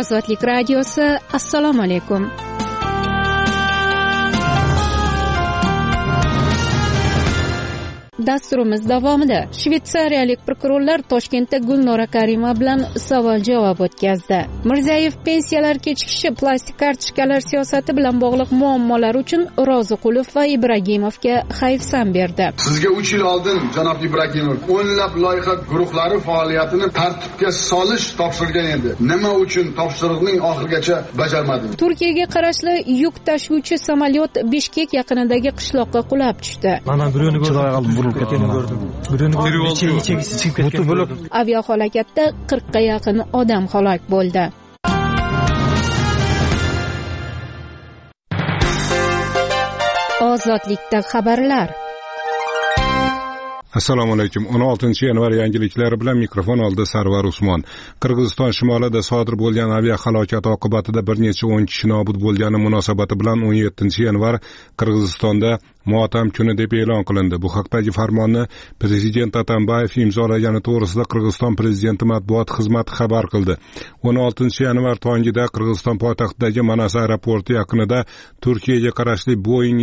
Ozodlik radiosi, assalomu alaykum. Dasturimiz davomida shvetsariyalik prokurorlar Toshkentda Gulnora Karimova bilan savol-javob o'tkazdi. Mirzayev pensiyalar kechikishi, plastik kartochkalar siyosati bilan bog'liq muammolar uchun Roziqulov va Ibragimovga hayfsan berdi. Sizga 3 yil oldin janob Ibragimov o'nlab loyiha guruhlari faoliyatini tartibga solish topshirgan edi. Nima uchun topshiriqning oxirigacha bajarmadingiz? Turkiyaga qarashli yuk tashuvchi samolyot Bishkek yaqinidagi qishloqqa qulab tushdi. Aviahalokatda 40 ga yaqin odam halok bo'ldi. Ozodlikda xabarlar. Assalomu alaykum. 16-yanvar yangiliklari bilan mikrofon oldi Sarvar Usmon. Qirg'iziston shimolida sodir bo'lgan aviahalokat oqibatida bir necha 10 kishi nobud bo'lgani munosabati bilan 17-yanvar Qirg'izistonda motam kuni deb e'lon qilindi. Bu haqdagi farmonni prezident Atambayev imzolagani to'g'risida Qirg'iziston prezidenti matbuot xizmati xabar qildi. 16-yanvar tongida Qirg'iziston poytaxtidagi Manas aeroporti yaqinida Turkiyaga qarashli Boeing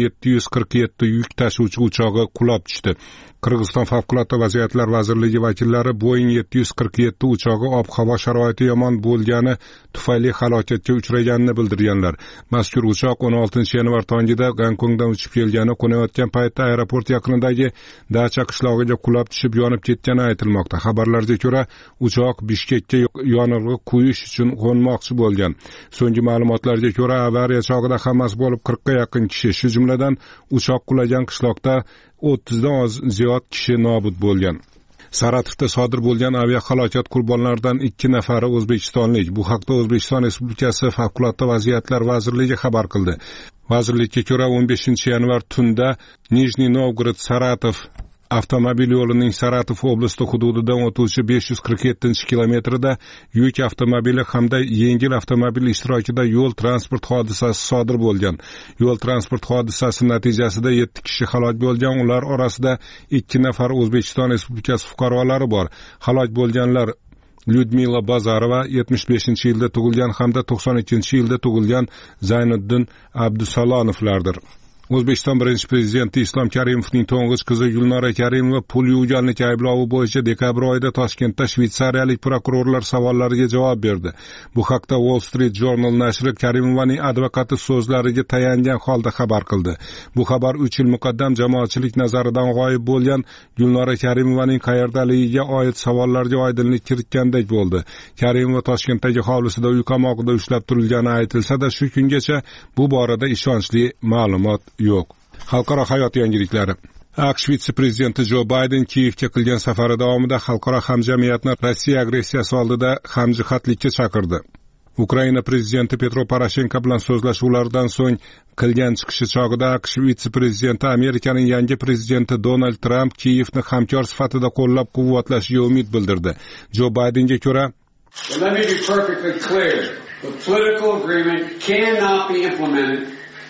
747 yuk tashuvchi uchog'i qulab tushdi. Qirg'iziston favqulodda vaziyatlar vazirligi vakillari Boeing 747 uchog'i ob-havo sharoiti yomon bo'lgani tufayli halokatga uchraganini bildirganlar. Mazkur uchoq 16-yanvar tongida Gonkongdan uchib kelgani, qo'nayotgan paytda aeroport yaqinidagi Dacha qishlog'iga qulab tushib yonib ketgani aytilmoqda. Xabarlarga ko'ra, uchoq Bishkekka yonilg'i quyish uchun qo'nmoqchi bo'lgan. So'nggi ma'lumotlarga ko'ra, avariya chog'ida hammasi bo'lib 40 ga yaqin kishi, shu jumladan uchoq qulagan qishloqda 30 dan ziyod kishi nobud bo'lgan. Saratovda sodir bo'lgan aviahalokat qurbonlaridan 2 nafari o'zbekistonlik. Bu haqda O'zbekiston Respublikasi Favqulodda vaziyatlar vazirligi xabar qildi. Vazirlikka ko'ra 15-yanvar tunda Nijniy Novgorod-Saratov avtomobil yo'lining Saratov oblasti hududidan o'tuvchi 547-kilometrida yuk avtomobili hamda yengil avtomobil ishtirokida yo'l transport hodisasi sodir bo'lgan. Yo'l transport hodisasi natijasida 7 kishi halok bo'lgan, ular orasida 2 nafar O'zbekiston Respublikasi fuqarolari bor. Halok bo'lganlar Lyudmila Bazarova 75-yilda tug'ilgan hamda 92-yilda tug'ilgan Zayniddin Abdusalonovlardir. O'zbekiston birinchi prezidenti Islom Karimovning to'ng'ich qizi Gulnora Karimova pul yuvganlik ayblovi bo'yicha dekabr oyida Toshkentda shvetsariyalik prokurorlar savollariga javob berdi. Bu haqda Wall Street Journal nashri Karimovaning advokati so'zlariga tayangan holda xabar qildi. Bu xabar 3 yil muqaddam jamoatchilik nazaridan g'oyib bo'lgan Gulnora Karimovaning qayerdaligiga oid savollarga oydinlik kiritgandek bo'ldi. Karimova Toshkentdagi hovlisida uy qamog'ida ushlab turilgani aytilsa-da, shu kungacha bu borada ishonchli ma'lumot yo'q. Xalqaro hayot yangiliklari. AQSh vitse-prezidenti Jo Bayden Kiyevga qilgan safari davomida xalqaro hamjamiyatni Rossiya agressiyasi oldida hamjihatlikka chaqirdi. Ukraina prezidenti Petro Poroshenko bilan so'zlashuvlardan so'ng qilgan chiqishi chog'ida AQSh vitse-prezidenti Amerikaning yangi prezidenti Donald Trump Kiyevni hamkor sifatida qo'llab-quvvatlashiga umid bildirdi. Jo Baydenga ko'ra, Let me be perfectly clear. The political agreement cannot be implemented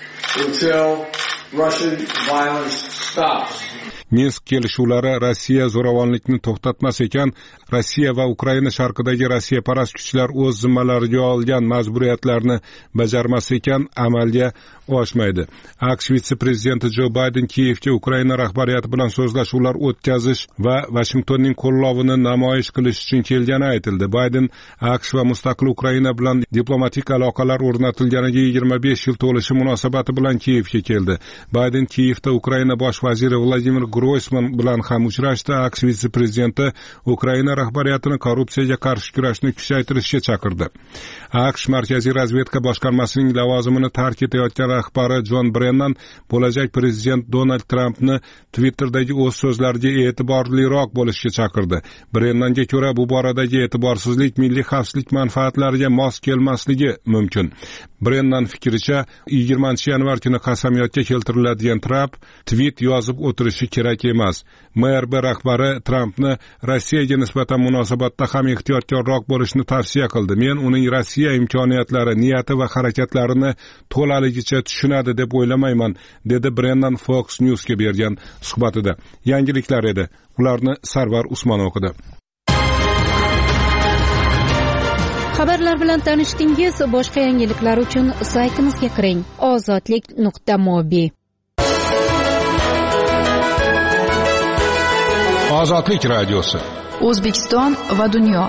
until Russian violence stops. Minsk kelishuvlari Rossiya zo'ravonlikni to'xtatmas ekan, Rossiya va Ukraina sharqidagi Rossiyaparast kuchlar o'z zimmalariga olgan majburiyatlarni bajarmas ekan, amalga oshmaydi. AQSh vitse-prezidenti Jo Bayden Kiyevga Ukraina rahbariyati bilan so'zlashuvlar o'tkazish va Washingtonning qo'llovini namoyish qilish uchun kelgani aytildi. Bayden AQSh va mustaqil Ukraina bilan diplomatik aloqalar o'rnatilganiga 25 yil to'lishi munosabati bilan Kiyevga keldi. Bayden Kiyevda Ukraina bosh vaziri Vladimir Groysman bilan ham uchrashdi. AQSh vitse-prezidenti Ukraina rahbariyatini korrupsiyaga qarshi kurashni kuchaytirishga chaqirdi. AQSh Markaziy razvedka boshqarmasining lavozimini tark etayotgan rahbari Jon Brennan bo'lajak prezident Donald Trampni Twitter'dagi o'z so'zlariga e'tiborliroq bo'lishga chaqirdi. Brennanga ko'ra, bu boradagi e'tiborsizlik milliy xavfsizlik manfaatlariga mos kelmasligi mumkin. Brennan fikricha, 20-yanvar kuni qasamyodga keltiriladigan Trump tweet yozib o'tirishi kerak emas. MRB rahbari Trampni Rossiyaga nisbatan munosabatda ham ehtiyotkorroq bo'lishni tavsiya qildi. Men uning Rossiya imkoniyatlari, niyati va harakatlarini to'laligicha tushunadi deb o'ylamayman, dedi Brennan Fox News'ga bergan suhbatida. Yangiliklar edi. Ularni Sarvar Usmon o'qidi. Xabarlar bilan tanishdingiz. Boshqa yangiliklar uchun saytimizga kiring: ozodlik.mobi. Ozodlik radiosi. O'zbekiston va dunyo.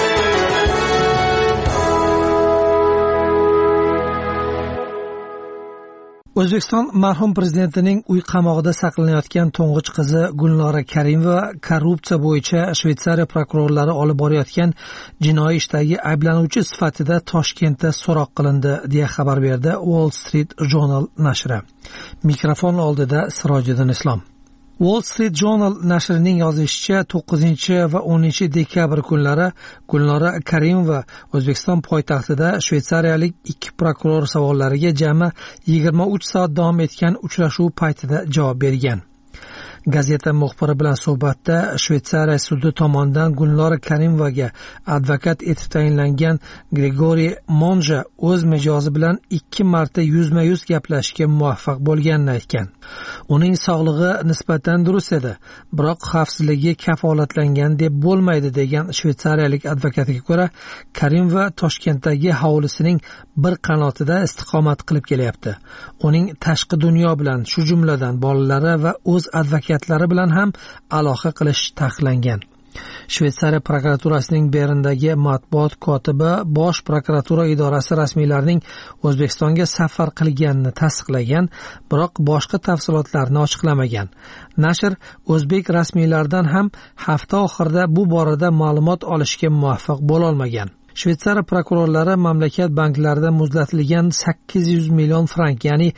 O'zbekiston marhum prezidentining uy qamog'ida saqlanayotgan to'ng'ich qizi Gulnora Karimova korrupsiya bo'yicha Shveysariya prokurorlari olib borayotgan jinoiy ishdagi ayblanuvchi sifatida Toshkentda so'roq qilindi, deya xabar berdi Wall Street Journal nashri. Mikrofon oldida Sirojiddin Islom. Wall Street Journal nashrining yozishicha, 9 va 10 dekabr kunlari Gulnora Karimova O'zbekiston poytaxtida shveysariyalik 2 prokuror savollariga jami 23 soat davom etgan uchrashuv paytida javob bergan. Gazeta muxbiri bilan suhbatda Shveysariya sudi tomonidan Gulnora Karimovaga advokat etib tayinlangan Grigoriy Monja o'z mijozi bilan 2 marta yuzma-yuz gaplashishga muvaffaq bo'lganini aytgan. Uning sog'lig'i nisbatan durust edi, biroq xavfsizligi kafolatlangan deb bo'lmaydi, degan shveysariyalik advokatga ko'ra, Karimova Toshkentdagi hovlisining bir qanotida istiqomat qilib kelyapti. Uning tashqi dunyo bilan, shu jumladan bolalari va o'z advokatlari bilan ham aloqa qilish taqiqlangan. Shveysariya prokuraturasining Berndagi matbuot kotibi Bosh prokuratura idorasi rasmiylarining O'zbekistonga safar qilganini tasdiqlagan, biroq boshqa tafsilotlarni ochiqlamagan. Nashr o'zbek rasmiylaridan ham hafta oxirida bu borada ma'lumot olishga muvaffaq bo'la olmagan. Shveysariya prokurorlari mamlakat banklarida muzlatilgan 800 million frank, ya'ni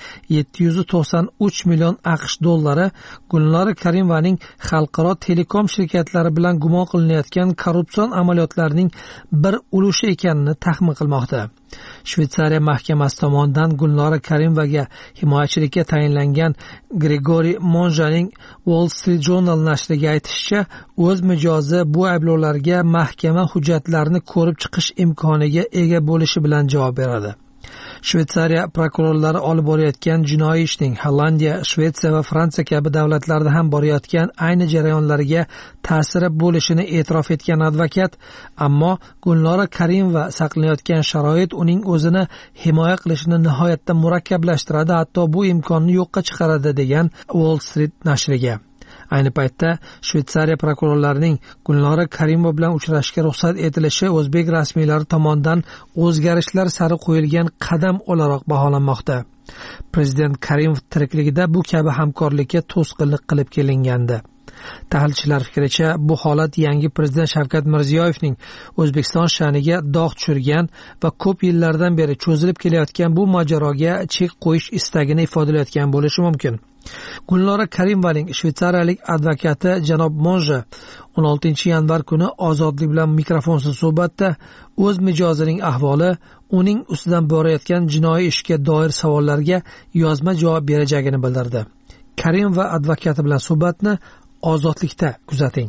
793 million AQSh dollari Gulnora Karimovaning xalqaro telekom shirkatlari bilan gumon qilinayotgan korrupsion amaliyotlarining bir ulushi ekanini taxmin qilmoqda. Shveysariya mahkamasi tomonidan Gulnora Karimovaga himoyachilikka tayinlangan Grigoriy Monjaning Wall Street Journal nashriga aytishicha, o'z mijozi bu ayblovlarga mahkama hujjatlarini ko'rib chiqish imkoniga ega bo'lishi bilan javob beradi. Shveysariya prokurorlari olib borayotgan jinoiy ishning Hollandiya, Shvetsiya va Fransiya kabi davlatlarda ham borayotgan ayni jarayonlarga ta'siri bo'lishini e'tirof etgan advokat, ammo Gulnora Karimova saqlanayotgan sharoit uning o'zini himoya qilishini nihoyatda murakkablashtiradi, hatto bu imkonni yo'qqa chiqaradi, degan Wall Street nashriga. Ayni paytda Shveysariya prokurorlarining Gulnora Karimova bilan uchrashishga ruxsat etilishi o'zbek rasmiylari tomonidan o'zgarishlar sari qo'yilgan qadam o'laroq baholanmoqda. Prezident Karimov tirikligida bu kabi hamkorlikka to'sqinlik qilib kelingandi. Tahlilchilar fikricha, bu holat yangi prezident Shavkat Mirziyoyevning O'zbekiston sha'niga dog' tushirgan va ko'p yillardan beri cho'zilib kelayotgan bu mojaroga chek qo'yish istagini ifodalayotgan bo'lishi mumkin. Gulnora Karimovaning shveysariyalik advokati janob Monja 16 yanvar kuni Ozodlik bilan mikrofonsiz suhbatda o'z mijozining ahvoli, uning ustidan borayotgan jinoiy ishga doir savollarga yozma javob berajagini bildirdi. Karimova advokati bilan suhbatni Ozodlikda kuzating.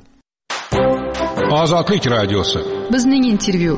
Ozodlik radiosi. Bizning intervyu.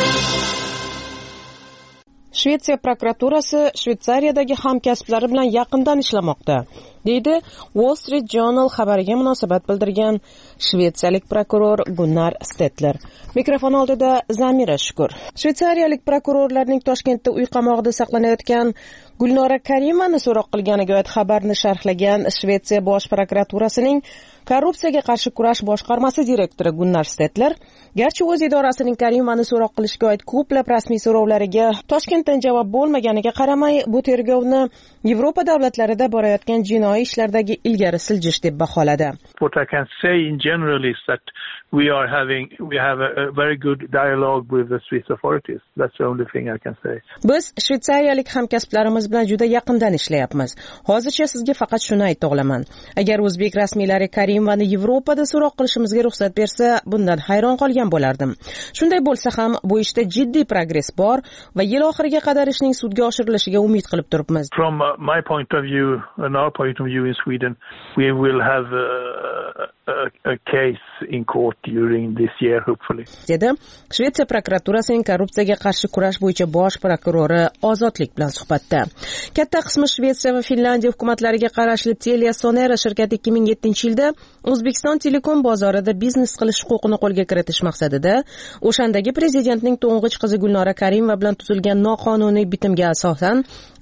Shvetsiya prokuraturasi Shveysariyadagi hamkasblari bilan yaqindan ishlamoqda, deydi Wall Street Journal xabariga munosabat bildirgan shvetsiyalik prokuror Gunnar Stetler. Mikrofon oldida Zamira Shukur. Shveysariyalik prokurorlarning Toshkentda uy qamog'ida saqlanayotgan Gulnora Karimovani so'roq qilganiga oid xabarni sharhlagan Shvetsiya bosh prokuraturasining korrupsiyaga qarshi kurash boshqarmasi direktori Gunnar Stetler, garchi o'z idorasining Karimovani so'roq qilishga oid ko'plab rasmiy so'rovlariga Toshkentdan javob bo'lmaganiga qaramay, bu tergovni Yevropa davlatlarida borayotgan jinoiy ishlardagi ilgari siljish deb baholadi. What I can say in general is that we have a very good dialogue with the Swiss authorities. That's the only thing I can say. Biz shvetsariyalik hamkasblarimiz bilan juda yaqindan ishlayapmiz. Hozircha sizga faqat shuni ayta olaman. Agar o'zbek rasmiylari Karimovani Yevropada so'roq qilishimizga ruxsat bersa, bundan hayron qolgan bo'lardim. Shunday bo'lsa ham, bu ishda jiddiy progress bor va yil oxiriga qadar ishning sudga oshirilishiga umid qilib turibmiz. From my point of view and our point of view in Sweden, we will have a case in court during this year, hopefully. dedi Shvetsiya prokuraturasining korrupsiyaga qarshi kurash bo'yicha bosh prokurori Ozodlik bilan suhbatda. Katta qismi Shvetsiya va Finlandiya hukumatlariga qarashli TeliaSonera shirkati 2007-yilda O'zbekiston telekom bozorida biznes qilish huquqini qo'lga kiritish maqsadida o'shandagi prezidentning to'ng'ich qizi Gulnora Karimova bilan tuzilgan noqonuniy bitimga asosan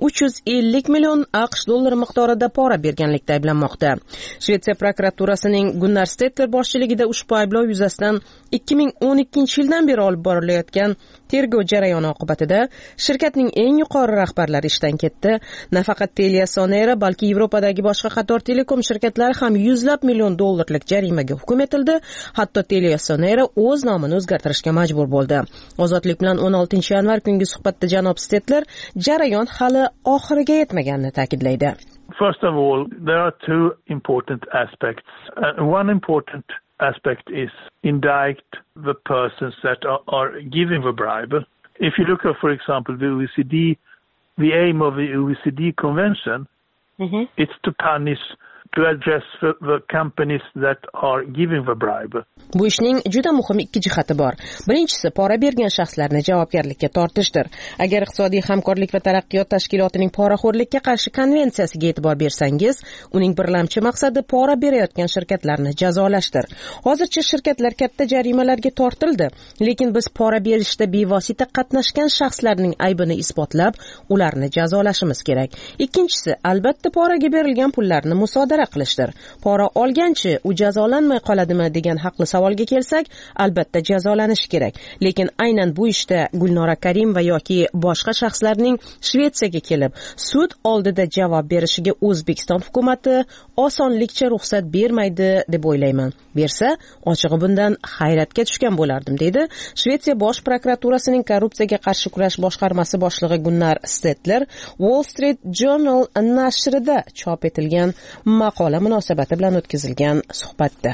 350 million AQSh dollari miqdorida pora berganlikda ayblanmoqda. Shvetsiya prokuraturasining Gunnar Stettler boshchiligida ushbu ayblov yuzasidan 2012-yildan beri olib borilayotgan tergov jarayoni oqibatida shirkatning eng yuqori rahbarlari ishdan ketdi. Nafaqat TeliaSonera, balki Yevropadagi boshqa qator telekom shirkatlari ham yuzlab million dollarlik jarimaga hukm etildi. Hatto TeliaSonera o'z nomini o'zgartirishga majbur bo'ldi. Ozodlik bilan 16-yanvar kungi suhbatda janob Stettler jarayon hali oxiriga yetmaganini ta'kidlaydi. First of all, there are two important aspects. One important aspect is indict the persons that are giving the bribe. If you look at, for example, the OECD, the aim of the OECD convention, it's to punish, to address the companies that are giving the bribe. Bu ishning juda muhim ikki jihati bor. Birinchisi, pora bergan shaxslarni javobgarlikka tortishdir. Agar iqtisodiy hamkorlik va taraqqiyot tashkilotining poraxo'rlikka qarshi konvensiyasiga e'tibor bersangiz, uning birlamchi maqsadi pora berayotgan shirkatlarni jazolashdir. Hozircha shirkatlar katta jarimalarga tortildi, lekin biz pora berishda bevosita qatnashgan shaxslarning aybini isbotlab, ularni jazolashimiz kerak. Ikkinchisi, albatta poraga berilgan pullarni musodara qilishdir. Pora olganchi u jazolanmay qoladimi degan haqli savolga kelsak, albatta jazolanishi kerak. Lekin aynan bu ishda Gulnora Karimova yoki boshqa shaxslarning Shvetsiyaga kelib, sud oldida javob berishiga O'zbekiston hukumatı osonlikcha ruxsat bermaydi deb o'ylayman. Bersa, ochig'i bundan hayratga tushgan bo'lardim, dedi Shvetsiya bosh prokuraturasining korrupsiyaga qarshi kurash boshqarmasi boshlig'i Gunnar Stettler Wall Street Journal nashrida chop etilgan maqola munosabati bilan o'tkazilgan suhbatda.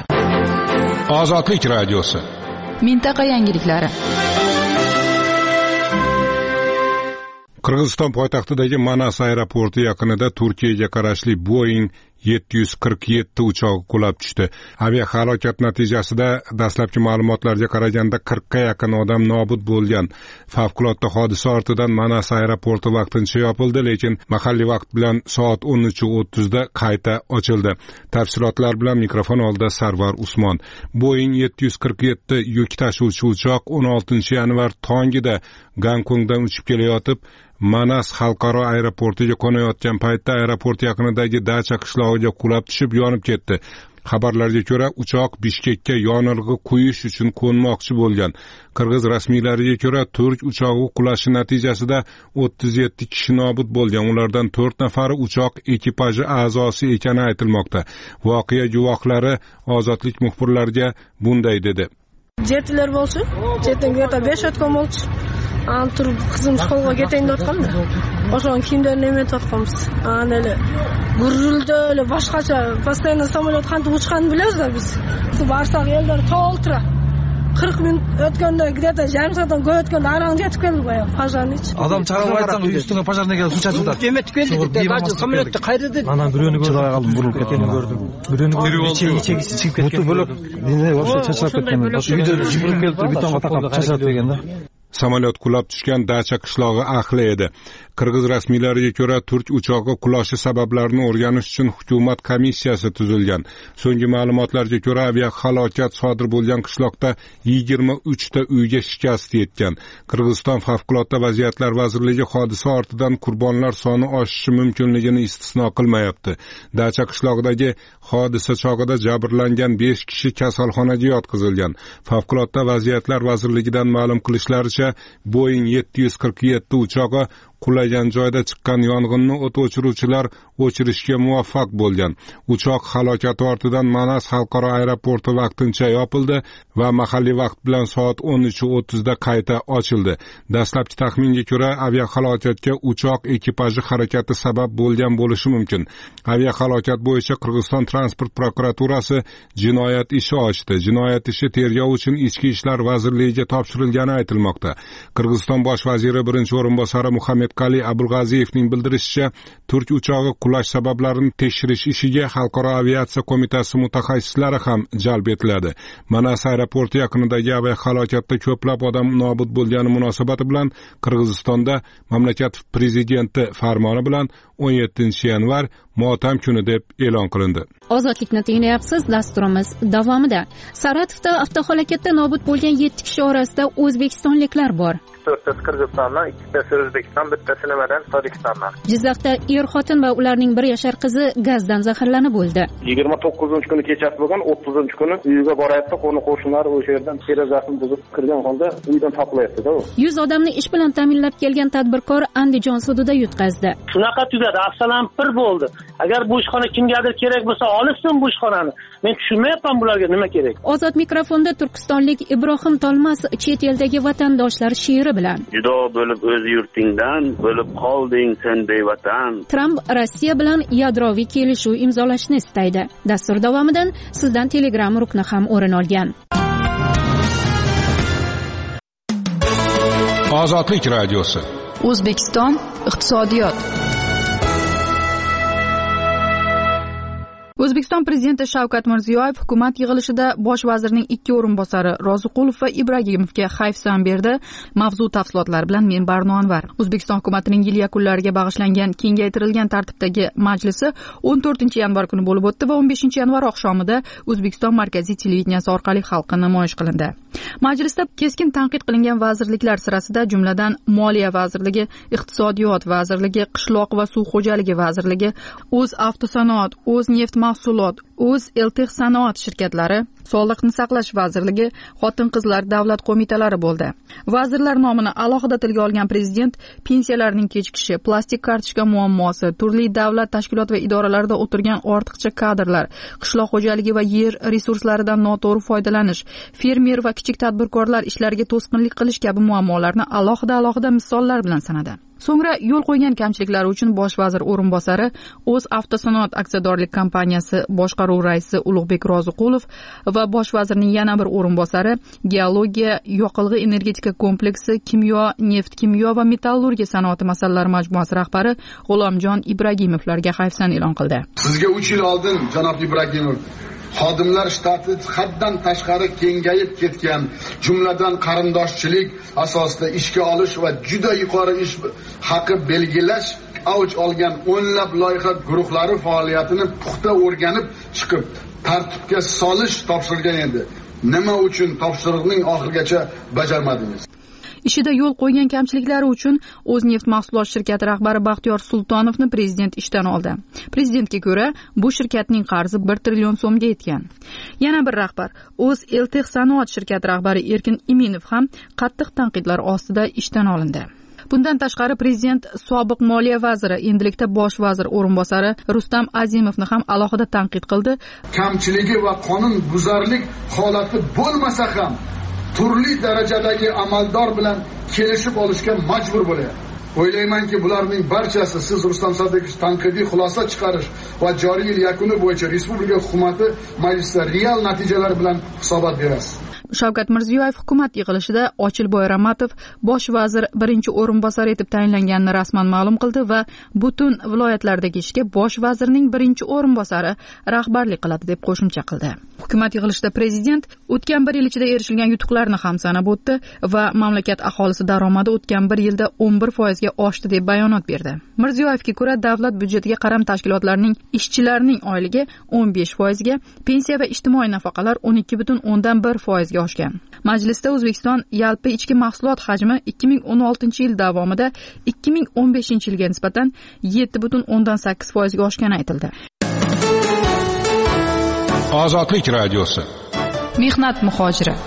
Ozodlik radiosi. Mintaqa yangiliklari. Qirg'iziston poytaxtidagi Manas aeroporti yaqinida Turkiyaga qarashli Boeing 747 uchog'i qulab tushdi. Aviahalokat natijasida dastlabki ma'lumotlarga qaraganda 40 ga yaqin odam nobud bo'lgan. Favqulodda hodisa ortidan Manas aeroporti vaqtincha yopildi, lekin mahalliy vaqt bilan soat 13:30 da qayta ochildi. Tafsilotlar bilan mikrofon oldida Sarvar Usmon. Boeing 747 yuk tashuvchi uchoq 16-yanvar tongida Gonkongdan uchib kelayotib Manas xalqaro aeroportiga qo'nayotgan paytda aeroport yaqinidagi Dacha qishlog'iga qulab tushib yonib ketdi. Xabarlarga ko'ra, uchoq Bishkekka yonilg'i quyish uchun qo'nmoqchi bo'lgan. Qirg'iz rasmiylariga ko'ra, Turk uchog'i qulashi natijasida 37 kishi nobud bo'lgan. Ulardan 4 nafari uchoq ekipaji a'zosi ekani aytilmoqda. Voqea guvohlari Ozodlik muxbirlariga bunday dedi. Jetlar bo'lsa, jetdan yerda 5 o'tgan bo'ldi. Turib qizim shkolga ketayim deyotganda o'shan kiyimdan nima tortqamiz. Ana gurildi, boshqacha постоянно samolyot qanday uchganini bilasizlar biz. Barsak yerlar to'ltira. 40 minut o'tganda где-то yarım soatdan ko'p o'tganda arang yetib keldi boya pojarni. Odam chaqirib aytsang, ustiga pojarni kelib suv chaqirdi. Demak keldi. Samolyotda qayerda? Mana birovni chiroy qilib burilib ketgan bo'rdim. Birovni ichagi chiqib ketgan. Bu bo'lib, dinay boshqa chachab ketgan. Uyda jibrilib kelib betonga taqab chachab kelganda. Samolyot qulab tushgan Dacha qishlog'i ahli edi. Qirg'iz rasmiylariga ko'ra, Turk uchog'i qulashi sabablarini o'rganish uchun hukumat komissiyasi tuzilgan. So'nggi ma'lumotlarga ko'ra, aviahalokat sodir bo'lgan qishloqda 23 ta uyga shikast yetgan. Qirg'iziston favqulodda vaziyatlar vazirligi hodisa ortidan qurbonlar soni oshishi mumkinligini istisno qilmayapti. Dacha qishlog'idagi hodisa chog'ida jabrlangan 5 kishi kasalxonaga yotqizilgan. Favqulodda vaziyatlar vazirligidan ma'lum qilishlaricha, Boeing 747 uchog'i qulagan joyda chiqqan yong'inni o't o'chiruvchilar o'chirishga muvaffaq bo'lgan. Uchoq halokati ortidan Manas xalqaro aeroporti vaqtincha yopildi va mahalliy vaqt bilan soat 13:30 da qayta ochildi. Dastlabki taxminga ko'ra, aviahalokatga uchoq ekipaji harakati sabab bo'lgan bo'lishi mumkin. Aviahalokat bo'yicha Qirg'iziston transport prokuraturasi jinoyat ishi ochdi. Jinoyat ishi tergov uchun Ichki ishlar vazirligiga topshirilgani aytilmoqda. Qirg'iziston bosh vaziri birinchi o'rinbosari Muhammad Shavkali Abulg'aziyevning bildirishicha, Turk uchog'i qulash sabablarini tekshirish ishiga Xalqaro aviatsiya qo'mitasi mutaxassislari ham jalb etiladi. Manas aeroporti yaqinidagi aviahalokatda ko'plab odam nobud bo'lgani munosabati bilan Qirg'izistonda mamlakat prezidenti farmoni bilan 17-yanvar motam kuni deb e'lon qilindi. Ozodlikni tinglayapsiz. Dasturimiz davomida Saratovda avtohalokatda nobud bo'lgan 7 kishi orasida o'zbekistonliklar bor. 4tasi Qirg'izistondan, 2tasi O'zbekiston, bittasi nimadan? Tojikistondan. Jizzaxda er-xotin va ularning bir yashar qizi gazdan zaharlanib o'ldi. 29-kuni kechasi bo'lgan, 30-kuni uyiga boryapti, qo'ni-qo'shnilar o'sha yerdan derazasini buzib kirgan holda uydan topilyapti-da u. 100 odamni ish bilan ta'minlab kelgan tadbirkor Andijon sudida yutqazdi. Shunaqa tugadi, afsalam pir bo'ldi. Agar bu ishxona kimgadir kerak bo'lsa, olsin bu ishxonani. Men tushunmayapman bularga nima kerak. Ozod mikrofonda turkistonlik Ibrohim Tolmas chet eldagi vatandoshlar she'ri bilan. Judo bo'lib o'z yurtingdan, bo'lib qolding sen bevatan. Tramp Rossiya bilan yadroviy kelishuv imzolashni istaydi. Dastur davomidan sizdan Telegram rukni ham o'rin olgan. Ozodlik radiosi. O'zbekiston iqtisodiyot. O'zbekiston prezidenti Shavkat Mirziyoyev hukumat yig'ilishida bosh vazirning 2 o'rinbosari Roziqulov va Ibragimovga hayfsan berdi. Mavzu tafsilotlari bilan men Barno Anvar. O'zbekiston hukumatining yil yakunlariga bag'ishlangan kengaytirilgan tartibdagi majlisi 14-yanvar kuni bo'lib o'tdi va 15-yanvar oqshomida O'zbekiston markaziy televideniyasi orqali xalqqa namoyish qilindi. Majlisda keskin tanqid qilingan vazirliklar sirasida jumladan Moliya vazirligi, Iqtisodiyot vazirligi, Qishloq va suv xo'jaligi vazirligi, O'zavtosanoat, O'zneft mahsulot, O'zeltexsanoat shirkatlari, Sog'liqni saqlash vazirligi, Xotin-qizlar davlat qo'mitalari bo'ldi. Vazirlar nomini alohida tilga olgan prezident pensiyalarning kechikishi, plastik kartochka muammosi, turli davlat tashkilot va idoralarida o'tirgan ortiqcha kadrlar, qishloq xo'jaligi va yer resurslaridan noto'g'ri foydalanish, fermer va kichik tadbirkorlar ishlariga to'sqinlik qilish kabi muammolarni alohida misollar bilan sanadi. So'ngra yo'l qo'ygan kamchiliklari uchun bosh vazir o'rinbosari O'zavtosanoat aksiyadorlik kompaniyasi boshqaruv raisi Ulug'bek Roziqulov va bosh vazirning yana bir o'rinbosari geologiya, yoqilg'i energetika kompleksi, kimyo, neft-kimyo va metallurgiya sanoati masalalari majmuasi rahbari G'ulomjon Ibragimovlarga hayfsan e'lon qildi. Sizga 3 yil oldin, janob Ibragimov, xodimlar shtati haddan tashqari kengayib ketgan, jumladan qarindoshchilik asosida ishga olish va juda yuqori ish haqi belgilash avj olgan o'nlab loyiha guruhlari faoliyatini puxta o'rganib chiqib, tartibga solish topshirilgan edi. Nima uchun topshiriqning oxirigacha bajarmadingiz? Ishida yo'l qo'ygan kamchiliklari uchun O'zneft mahsulot shirkati rahbari Baxtiyor Sultonovni prezident ishdan oldi. Prezidentga ko'ra, bu shirkatning qarzi 1 trillion so'mga yetgan. Yana bir rahbar, O'zeltexsanoat shirkati rahbari Erkin Iminov ham qattiq tanqidlar ostida ishdan olindi. Bundan tashqari prezident sobiq moliya vaziri, endilikda bosh vazir o'rinbosari Rustam Azimovni ham alohida tanqid qildi. Kamchiligi va qonun buzarlik holati bo'lmasa ham turli darajadagi amaldor bilan kelishib olishga majbur bo'lyapti. O'ylaymanki, bularning barchasi siz Rustam Sa'dovich tanqidiy xulosa chiqarish va joriy yil yakuni bo'yicha respublika hukumati majlisida real natijalar bilan hisobot berasiz. Shavkat Mirziyoyev hukumat yig'ilishida Ochilboy Ramatov bosh vazir birinchi o'rinbosari etib tayinlanganini rasman ma'lum qildi va butun viloyatlardagi ishga bosh vazirning birinchi o'rinbosari rahbarlik qiladi deb qo'shimcha qildi. Hukumat yig'ilishida prezident o'tgan bir yil ichida erishilgan yutuqlarni ham sanab o'tdi va mamlakat aholisi daromadi o'tgan bir yilda 11% ga oshdi deb bayonot berdi. Mirziyoyevga ko'ra, davlat byudjetiga qaram tashkilotlarning ishchilarining oyligi 15% ga, pensiya va ijtimoiy nafaqalar 12,1% ga oshgan. Majlisda O'zbekiston yalpi ichki mahsulot hajmi 2016-yil davomida 2015-yilga nisbatan 7,8% ga oshgani aytildi. Ozodlik radiosi. Mehnat muhojiri.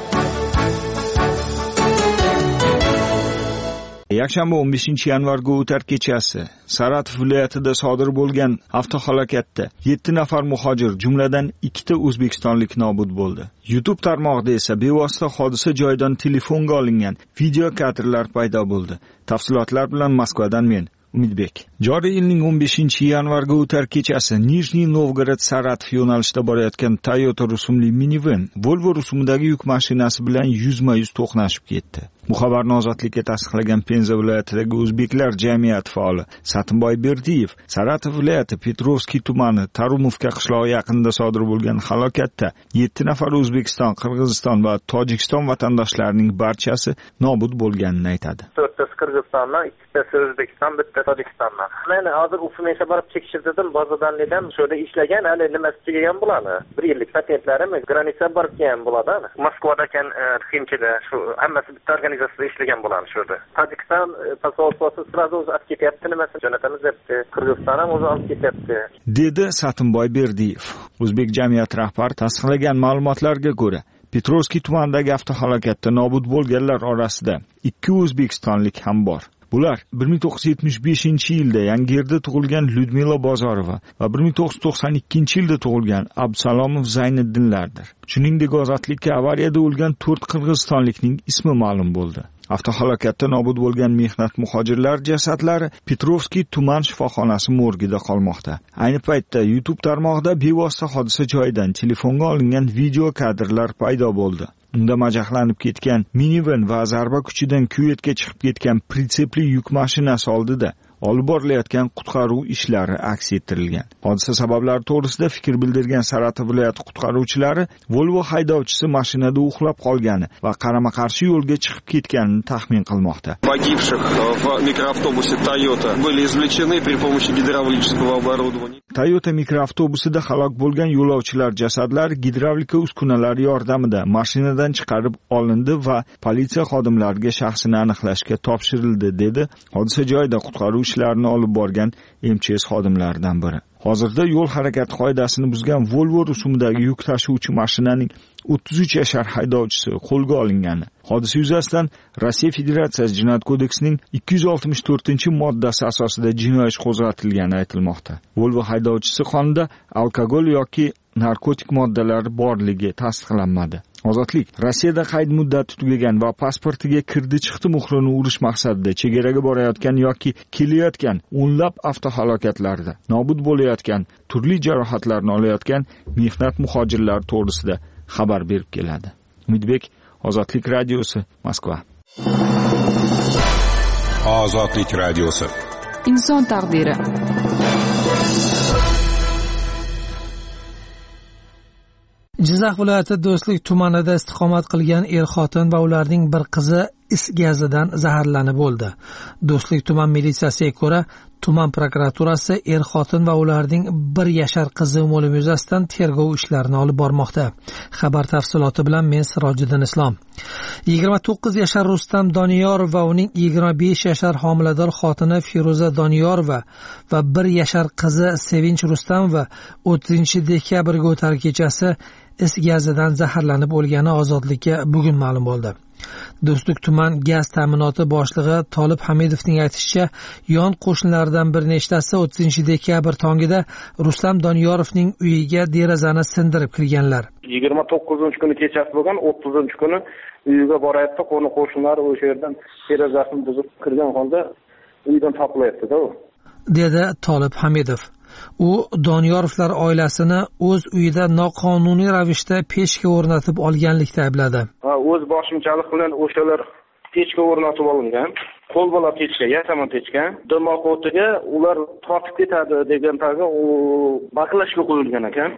Yakshanba 15-yanvarga o'tar kechasi Saratov viloyatida sodir bo'lgan avtohalokatda 7 nafar muhojir, jumladan 2 ta o'zbekistonlik nobud bo'ldi. YouTube tarmog'ida esa bevosita hodisa joyidan telefonga olingan video kadrlar paydo bo'ldi. Tafsilotlar bilan Moskvadan men Umidbek. Joriy yilning 15-yanvarga o'tar kechasi Nijniy Novgorod Saratov yo'nalishida borayotgan Toyota rusumli minivan Volvo rusumidagi yuk mashinasi bilan yuzma-yuz to'qnashib ketdi. Bu xabarni Ozodlikka tasdiqlagan Penza viloyatidagi o'zbeklar jamiyati faoli Satimboy Berdiyev Saratov viloyati Petrovskiy tumani Tarumovka qishlog'i yaqinida sodir bo'lgan halokatda 7 nafar O'zbekiston, Qirg'iziston va Tojikiston vatandoshlarining barchasi nobud bo'lganini aytadi. 4tasi Qirg'izistondan, 2tasi O'zbekiston, bitta Tojikistondan. Men hozir Ufumenga borib tekshirdim, bazadanlidan shunda ishlagan, hali nimasi tugagan bo'ladi. 1 yillik patentlarimiz granitsa borib kelgan bo'ladi. Moskvada ekan Ximchida shu hammasi bitta organizatsiyada ishlagan bo'ladi shurda. Tojikiston posolstvosi sразу olib ketyapti, nimasi jo'natamiz debdi. Qirg'iziston ham o'zi olib ketyapti, dedi Satimboy Berdiyev. O'zbek jamiyati rahbari tasdiqlagan ma'lumotlarga ko'ra, Petrovskiy tumanidagi avtohalokatda nobud bo'lganlar orasida 2 o'zbekistonlik ham bor. Bular 1975-yilda Yangiyerda tug'ilgan Lyudmila Bozorova va 1992-yilda tug'ilgan Absalomov Zayniddinlardir. Shuningdek, ozodlikka avariyada o'lgan 4 qirg'izistonlikning ismi ma'lum bo'ldi. Avtohalokatda nobud bo'lgan mehnat muhojirlar jasadlari Petrovskiy tuman shifoxonasi morgida qolmoqda. Ayni paytda YouTube tarmog'ida bevosita hodisa joyidan telefonga olingan video kadrlar paydo bo'ldi. Unda majaqlanib ketgan minivan va zarba kuchidan kuvetga chiqib ketgan pritsepli yuk mashinasi oldida olib borilayotgan qutqaruv ishlari aks ettirilgan. Hodisa sabablari to'g'risida fikr bildirgan Saratov viloyati qutqaruvchilari Volvo haydovchisi mashinada uxlab qolgani va qarama-qarshi yo'lga chiqib ketganini taxmin qilmoqda. Погибших в микроавтобусе Toyota были извлечены при помощи гидравлического оборудования. Toyota mikroavtobusida halok bo'lgan yo'lovchilar jasadlari gidravlika uskunalari yordamida mashinadan chiqarib olindi va politsiya xodimlariga shaxsini aniqlashga topshirildi, dedi hodisa joyida qutqaruv ishlarini olib borgan MChS xodimlaridan biri. Hozirda yo'l harakati qoidasini buzgan Volvo rusumidagi yuk tashuvchi mashinaning 33 yashar haydovchisi qo'lga olingani. Hodisa yuzasidan Rossiya Federatsiyasi Jinoyat kodeksining 264-moddasi asosida jinoiy ish qo'zg'atilgani aytilmoqda. Volvo haydovchisi qonida alkogol yoki narkotik moddalar borligi tasdiqlanmadi. Ozodlik Rossiyada qayd muddati tugagan va pasportiga kirdi-chiqdi muhrini urish maqsadida chegaraga borayotgan yoki kelayotgan o'nlab avtohalokatlarda nobud bo'layotgan, turli jarohatlarni olayotgan mehnat muhojirlari to'g'risida xabar berib keladi. Umidbek, Ozodlik radiosi, Moskva. Ozodlik radiosi. Inson taqdiri. Jizzax viloyati Do'stlik tumanida istiqomat qilgan er-xotin va ularning bir qizi is gazidan zaharlanib o'ldi. Do'stlik tuman militsiyasiga ko'ra, tuman prokuraturasi er-xotin va ularning 1 yashar qizi o'limi yuzasidan tergov ishlarini olib bormoqda. Xabar tafsiloti bilan men Sirojiddin Islom. 29 yashar Rustam Doniyorov va uning 25 yashar homilador xotini Feruza Doniyorova va 1 yashar qizi Sevinch Rustamova 30-dekabrga o'tar kechasi is gazidan zaharlanib o'lgani Ozodlikka bugun ma'lum bo'ldi. Do'stlik tuman gaz ta'minoti boshlig'i Tolib Hamidovning aytishicha, yon qo'shnilardan bir nechtasi 30-dekabr tongida Rustam Doniyorovning uyiga derazani sindirib kirganlar. 29-kuni kechasi bo'lgan, 30-kuni uyiga borayapti, qo'shnilar o'sha yerdan derazasini buzib kirgan holda uydan topilayapti-da u, dedi Tolib Hamidov. U Doniyorovlar oilasini o'z uyida noqonuniy ravishda pechka o'rnatib olganlikda aybladi. O'z boshimchalik bilan o'shalar pechka o'rnatib olgan, qo'lbola pechka, yasama pechka, dimoq o'tiga ular tortib ketadi degan tarzda u baklashga qo'yilgan ekan.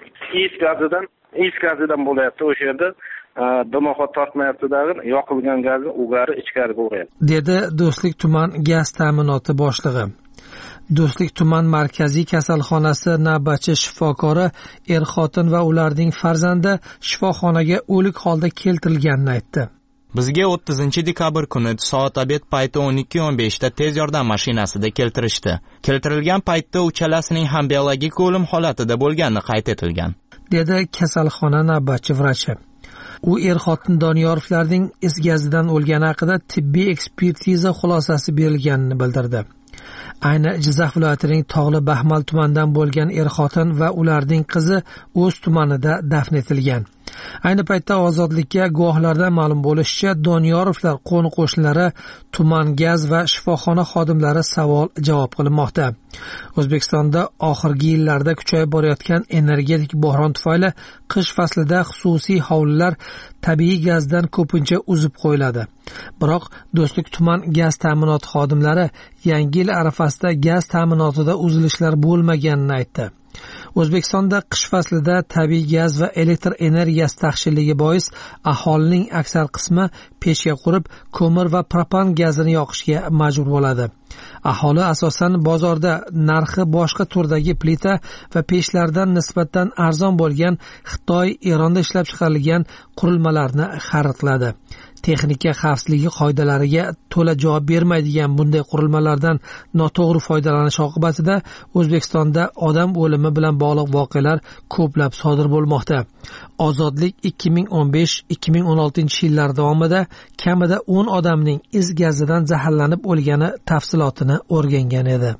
Is gazidan bo'layapti o'sha yerda. Dimoq tortmayapti-dag'in, yoqilgan gazni ugari ichkariga uryapti, dedi Do'stlik tuman gaz ta'minoti boshlig'i. Do'stlik tuman markaziy kasalxonasi navbatchi shifokori er-xotin va ularning farzandi shifoxonaga o'lik holda keltirilganini aytdi. Bizga 30-dekabr kuni soat obed payti 12:15 da tez yordam mashinasida keltirishdi. Keltirilgan paytda uchalasining ham biologik o'lim holatida bo'lgani qayd etilgan, dedi kasalxona navbatchi vrachi. U er-xotin Doniyorovlarning is gazidan o'lgani haqida tibbiy ekspertiza xulosasi berilganini bildirdi. Ayni Jizzax viloyatining Tog'li Baxmal tumanidan bo'lgan er-xotin va ularning qizi o'z tumanida dafn etilgan. Ayni paytda ozodlikka guvohlardan ma'lum bo'lishicha, Doniyorovlar qo'ni-qo'shnilari, tuman gaz va shifoxona xodimlari savol-javob qilinmoqda. O'zbekistonda oxirgi yillarda kuchayib borayotgan energetik bo'hron tufayli qish faslida xususiy hovlilar tabiiy gazdan ko'pincha uzib qo'yiladi. Biroq Do'stlik tuman gaz ta'minoti xodimlari yangi yil arafasida gaz ta'minotida uzilishlar bo'lmaganini aytdi. O'zbekistonda qish faslida tabiiy gaz va elektr energiyasi taqchilligi bois aholining aksar qismi pechga qurib, ko'mir va propan gazini yoqishga majbur bo'ladi. Aholi asosan bozorda narxi boshqa turdagi plita va pechlardan nisbatan arzon bo'lgan Xitoy, Eronda ishlab chiqarilgan qurilmalarni xarid qiladi. Texnika xavfsizligi qoidalariga to'la javob bermaydigan bunday qurilmalardan noto'g'ri foydalanish oqibatida O'zbekistonda odam o'limi bilan bog'liq voqealar ko'plab sodir bo'lmoqda. Ozodlik 2015-2016 yillar davomida kamida 10 odamning is gazidan zaharlanib o'lgani tafsilotini o'rgangan edi.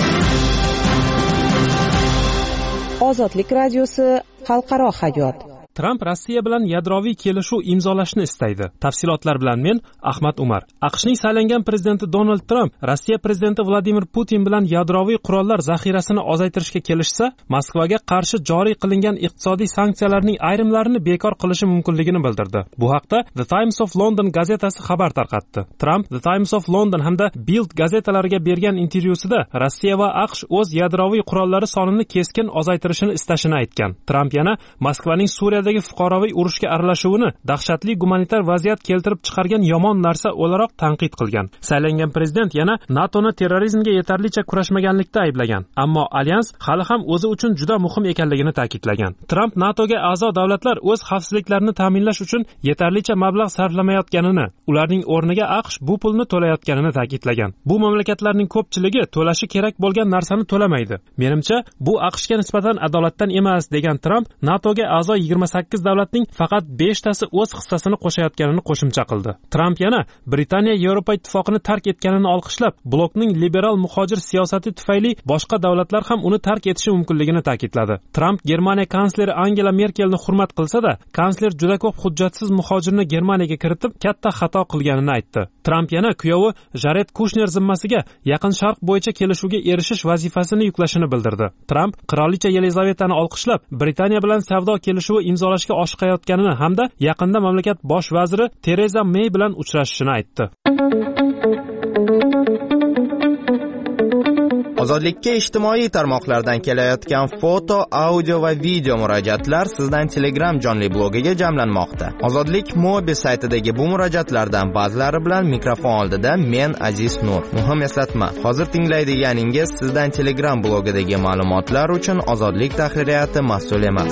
Ozodlik radiosi xalqaro hayot. Tramp Rossiya bilan yadroviy kelishuv imzolashni istaydi. Tafsilotlar bilan men Ahmad Umar. AQShning saylangan prezidenti Donald Tramp Rossiya prezidenti Vladimir Putin bilan yadroviy qurollar zaxirasini ozaytirishga kelishsa, Moskvaga qarshi joriy qilingan iqtisodiy sanksiyalarning ayrimlarini bekor qilishi mumkinligini bildirdi. Bu haqda The Times of London gazetasi xabar tarqatdi. Tramp The Times of London hamda Bild gazetalariga bergan intervyusida Rossiya va AQSh o'z yadroviy qurollari sonini keskin ozaytirishini istashini aytgan. Tramp yana Moskvaning Suriya fuqaroviy urushga aralashuvini dahshatli gumanitar vaziyat keltirib chiqargan yomon narsa o'laroq tanqid qilgan. Saylangan prezident yana NATOni terrorizmga yetarlicha kurashmaganlikda ayblagan, ammo alyans hali ham o'zi uchun juda muhim ekanligini ta'kidlagan. Tramp NATOga a'zo davlatlar o'z xavfsizliklarini ta'minlash uchun yetarlicha mablag' sarflamayotganini, ularning o'rniga AQSh bu pulni to'layotganini ta'kidlagan. Bu mamlakatlarning ko'pchiligi to'lashi kerak bo'lgan narsani to'lamaydi. Menimcha, bu AQShga nisbatan adolatdan emas, degan Tramp NATOga a'zo 28 davlatning faqat 5 tasi o'z hissasini qo'shayotganini qo'shimcha qildi. Tramp yana Britaniya Yevropa ittifoqini tark etganini olqishlab, blokning liberal muhojir siyosati tufayli boshqa davlatlar ham uni tark etishi mumkinligini ta'kidladi. Tramp Germaniya kansleri Angela Merkelni hurmat qilsa-da, kansler juda ko'p hujjatsiz muhojirni Germaniyaga kiritib, katta xato qilganini aytdi. Tramp yana kuyovi Jared Kushner zimmasiga Yaqin Sharq bo'yicha kelishuvga erishish vazifasini yuklashini bildirdi. Tramp qirolicha Yelizavetani olqishlab, Britaniya bilan savdo kelishuvi imzolashga oshiqayotganini hamda yaqinda mamlakat bosh vaziri Tereza May bilan uchrashishini aytdi. Ozodlikka ijtimoiy tarmoqlardan kelayotgan foto, audio va video murojaatlar sizdan Telegram jonli blogiga jamlanmoqda. Ozodlik Mobi saytidagi bu murojaatlardan ba'zilari bilan mikrofon oldida men Aziz Nur. Muhim eslatma, hozir tinglaydiganingiz sizdan Telegram blogidagi ma'lumotlar uchun Ozodlik tahririyati mas'ul emas.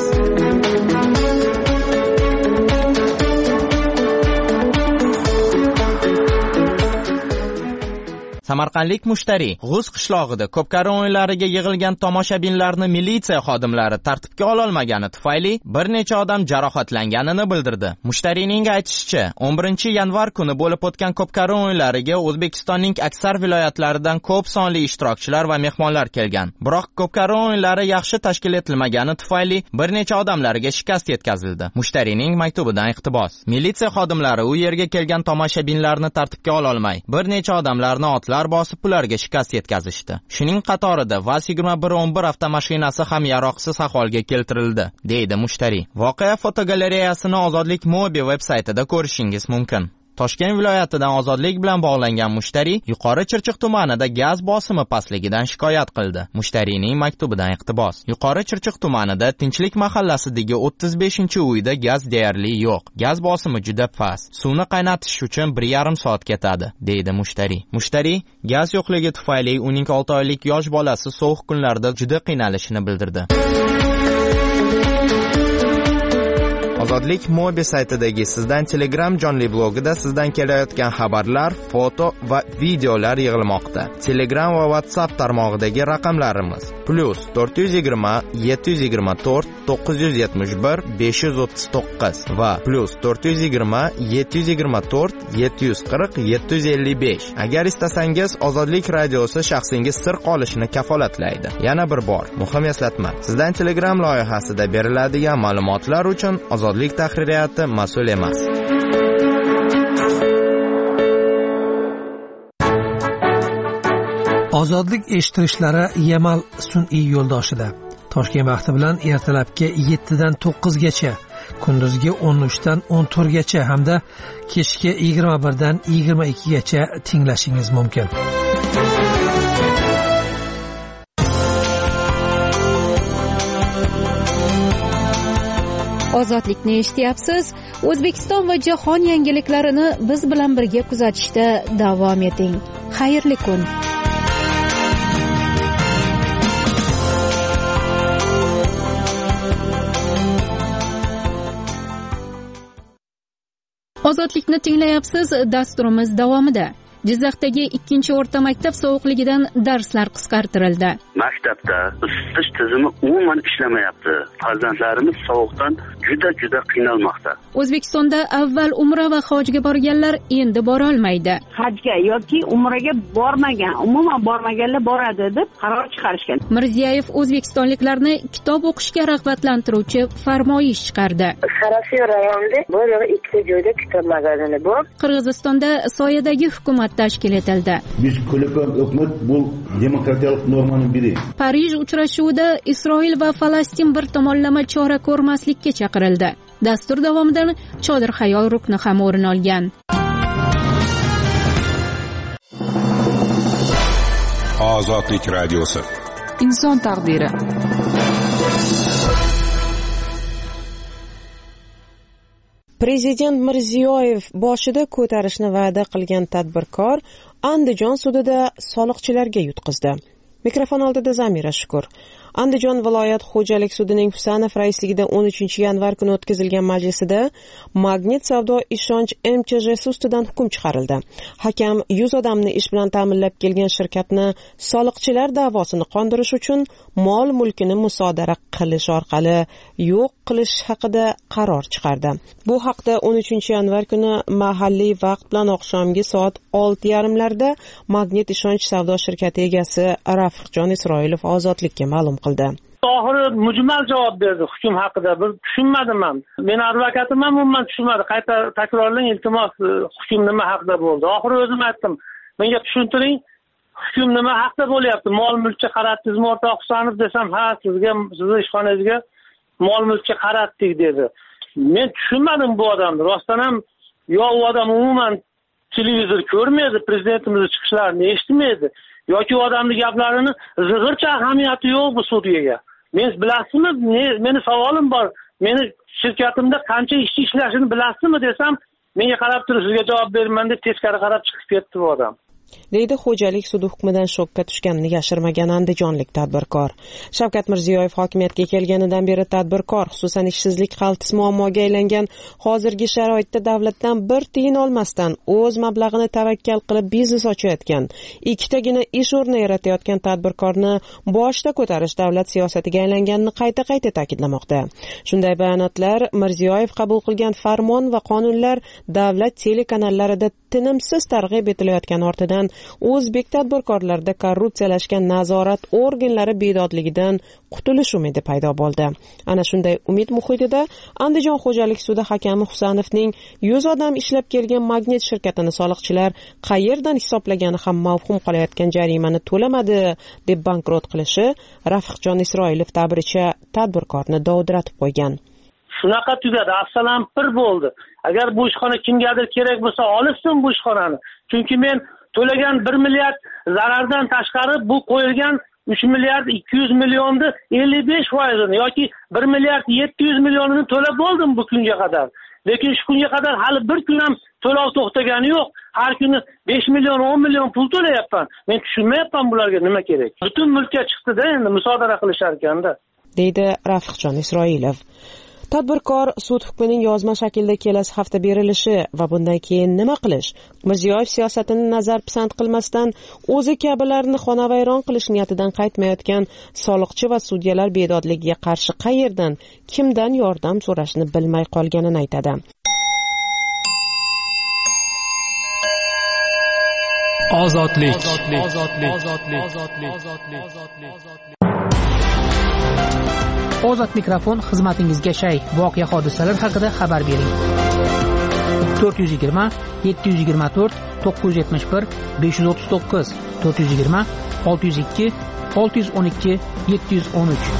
Samarqandlik mushtari G'uz qishlog'ida ko'pkari o'yinlariga yig'ilgan tomoshabinlarni militsiya xodimlari tartibga ololmagani tufayli bir necha odam jarohatlanganini bildirdi. Mushtarining aytishicha, 11 yanvar kuni bo'lib o'tgan ko'pkari o'yinlariga O'zbekistonning aksar viloyatlaridan ko'p sonli ishtirokchilar va mehmonlar kelgan. Biroq ko'pkari o'yinlari yaxshi tashkil etilmagani tufayli bir necha odamlarga shikast yetkazildi. Mushtarining maktubidan iqtibos. Militsiya xodimlari u yerga kelgan tomoshabinlarni tartibga ololmay, bir necha odamlarni bosib ularga shikast yetkazishdi. Shuning qatorida VAZ-2111 avtomashinasi ham yaroqsiz ahvolga keltirildi, deydi mushtari. Voqea fotogalereyasini Ozodlik Mobi veb-saytida ko'rishingiz mumkin. Toshkent viloyatidan ozodlik bilan bog'langan mushtari Yuqori Chirchiq tumanida gaz bosimi pastligidan shikoyat qildi. Mushtarining maktubidan iqtibos. Yuqori Chirchiq tumanida Tinchlik mahallasidagi 35-uyda gaz deyarli yo'q. Gaz bosimi juda past. Suvni qaynatish uchun 1,5 soat ketadi, deydi mushtari. Mushtari gaz yo'qligi tufayli uning 6 oylik yosh bolasi sovuq kunlarda juda qiynalishini bildirdi. Ozodlik Mobi saytidagi sizdan Telegram jonli blogida sizdan kelayotgan xabarlar, foto va videolar yig'ilmoqda. Telegram va WhatsApp tarmog'idagi raqamlarimiz +420 724 971 539 va +420 724 740 755. Agar istasangiz, Ozodlik radiosi shaxsingiz sir qolishini kafolatlaydi. Yana bir bor, muhim eslatma. Sizdan Telegram loyihasida beriladigan ma'lumotlar uchun Ozodlik ozodlik tahririyati mas'ul emas. Ozodlik eshittirishlari Yamal sun'iy yo'ldoshida Toshkent vaqti bilan ertalabki 7 dan 9 gacha, kunduzgi 13 dan 14 gacha hamda kechki 21 dan 22 gacha tinglashingiz mumkin. Ozodlikni eshityapsiz. O'zbekiston va jahon yangiliklarini biz bilan birga kuzatishda davom eting. Xayrli kun. Ozodlikni tinglayapsiz. Dasturimiz davomida Jizzaxdagi 2-o'rta maktab sovuqligidan darslar qisqartirildi. Maktabda isitish tizimi umuman ishlamayapti. Farzandlarimiz sovuqdan juda qiynalmoqda. O'zbekistonda avval umra va hajga borganlar endi bora olmaydi. Hajga yoki umraga bormagan, umuman bormaganlar boradi deb qaror chiqarishgan. Mirziyoyev o'zbekistonliklarni kitob o'qishga rag'batlantiruvchi farmoyish chiqardi. Qarashiy rayonida bo'lib ikkita joyda kitob magazini bor. Qirg'izistonda soyadagi hukumat tashkil etildi. Biz qo'llab hukumat bu demokratiyalik normaning biri. Parij uchrashuvida Isroil va Falastin bir tomonlama chora ko'rmaslikka chaqirildi. Dastur davomidan Chodir xayol rukni ham o'rin olgan. Ozodlik radiosi. Inson taqdiri. Prezident Mirziyoyev boshida ko'tarishni va'da qilgan tadbirkor Andijon sudida soliqchilarga yutqizdi. Mikrofon oldida Zamira Shukur. Andijon viloyat xo'jalik sudining Husanov raisligida 13-yanvar kuni o'tkazilgan majlisida Magnit savdo ishonch MCJsi ustidan hukm chiqarildi. Hakam 100 odamni ish bilan ta'minlab kelgan shirkatni soliqchilar da'vosini qondirish uchun mol-mulkini musodara qilish orqali yo'q qilish haqida qaror chiqardi. Bu haqda 13-yanvar kuni mahalliy vaqt bilan oqshomgi soat 6:30larda Magnit ishonch savdo shirkati egasi Rafiqjon Isroilov ozodlikka ma'lum qildi. Oxiri mujmal javob berdi hukm haqida. Bir tushunmadim ham. Men advokatim ham umuman tushunmadi. Qayta takrorlang, iltimos, hukm nima haqida bo'ldi? Oxiri o'zim aytdim. Menga tushuntiring. Hukm nima haqida bo'lyapti? Mol-mulkka qaratdingizmi o'rtoq Husanov desam, ha, sizni ishxonangizga mol-mulkka qaratdik dedi. Men tushunmadim bu odamni. Rostdan ham yo u odam umuman televizor ko'rmaydi, prezidentimiz chiqishlarini eshitmaydi. Yoki odamning gaplarini zig'ircha ahamiyati yo'q bu sudyaga. Men bilasizmi, meni savolim bor. Meni shirkatimda qancha ishchi ishlashini bilasizmi desam, menga qarab turib sizga javob berman deb teskari qarab chiqib ketdi bu odam. deydi xo'jalik sudi hukmidan shokka tushganini yashirmagan andijonlik tadbirkor. Shavkat Mirziyoyev hokimiyatga kelganidan beri tadbirkor, xususan ishsizlik qaltis muammoga aylangan hozirgi sharoitda davlatdan bir tiyin olmasdan o'z mablag'ini tavakkal qilib biznes ochayotgan, ikkitagina ish o'rni yaratayotgan tadbirkorni boshda ko'tarish davlat siyosatiga aylanganini qayta ta'kidlamoqda. Shunday bayonotlar Mirziyoyev qabul qilgan farmon va qonunlar davlat telekanallarida tinimsiz targ'ib etilayotgan ortidan o'zbek tadbirkorlarida korrupsiyalashgan nazorat organlari bedodligidan qutulish umidi paydo bo'ldi. Ana shunday umid muhitida Andijon xo'jalik sudi hakami Husanovning 100 odam ishlab kelgan Magnit shirkatini soliqchilar qayerdan hisoblagani ham mavhum qolayotgan jarimani to'lamadi deb bankrot qilishi Rafiqjon Isroilov ta'biricha tadbirkorni dovdiratib qo'ygan. Shunaqa tugadi, assalom pir bo'ldi. Agar bu ishxona kimgadir kerak bo'lsa, olishsin bu ishxonani. Chunki men to'lagan 1 milliard zarardan tashqari bu qo'yilgan 3 milliard 200 millionni 55% yoki 1 milliard 700 millionini to'lab bo'ldim bu kunga qadar. Lekin shu kunga qadar hali bir kun ham to'lov to'xtagani yo'q. Har kuni 5 million, 10 million pul to'layapman. Men tushunmayapman bularga nima kerak. Butun mulkka chiqdi-da, endi musodara qilishar ekanda, deydi Rafiqjon Isroilov. Tadbirkor sud hukmining yozma shaklda kelasi hafta berilishi va bundan keyin nima qilish? Mirziyoyev siyosatini nazar pisand qilmasdan o'zi kabilarni xonavayron qilish niyatidan qaytmayotgan soliqchi va sudyalar bedodligiga qarshi qayerdan, kimdan yordam so'rashni bilmay qolganini aytadi. Ozodlik. Ozod mikrofon xizmatingizga shay. Voqea hodisalar haqida xabar bering. 420 724 971 539 420 602 612 713.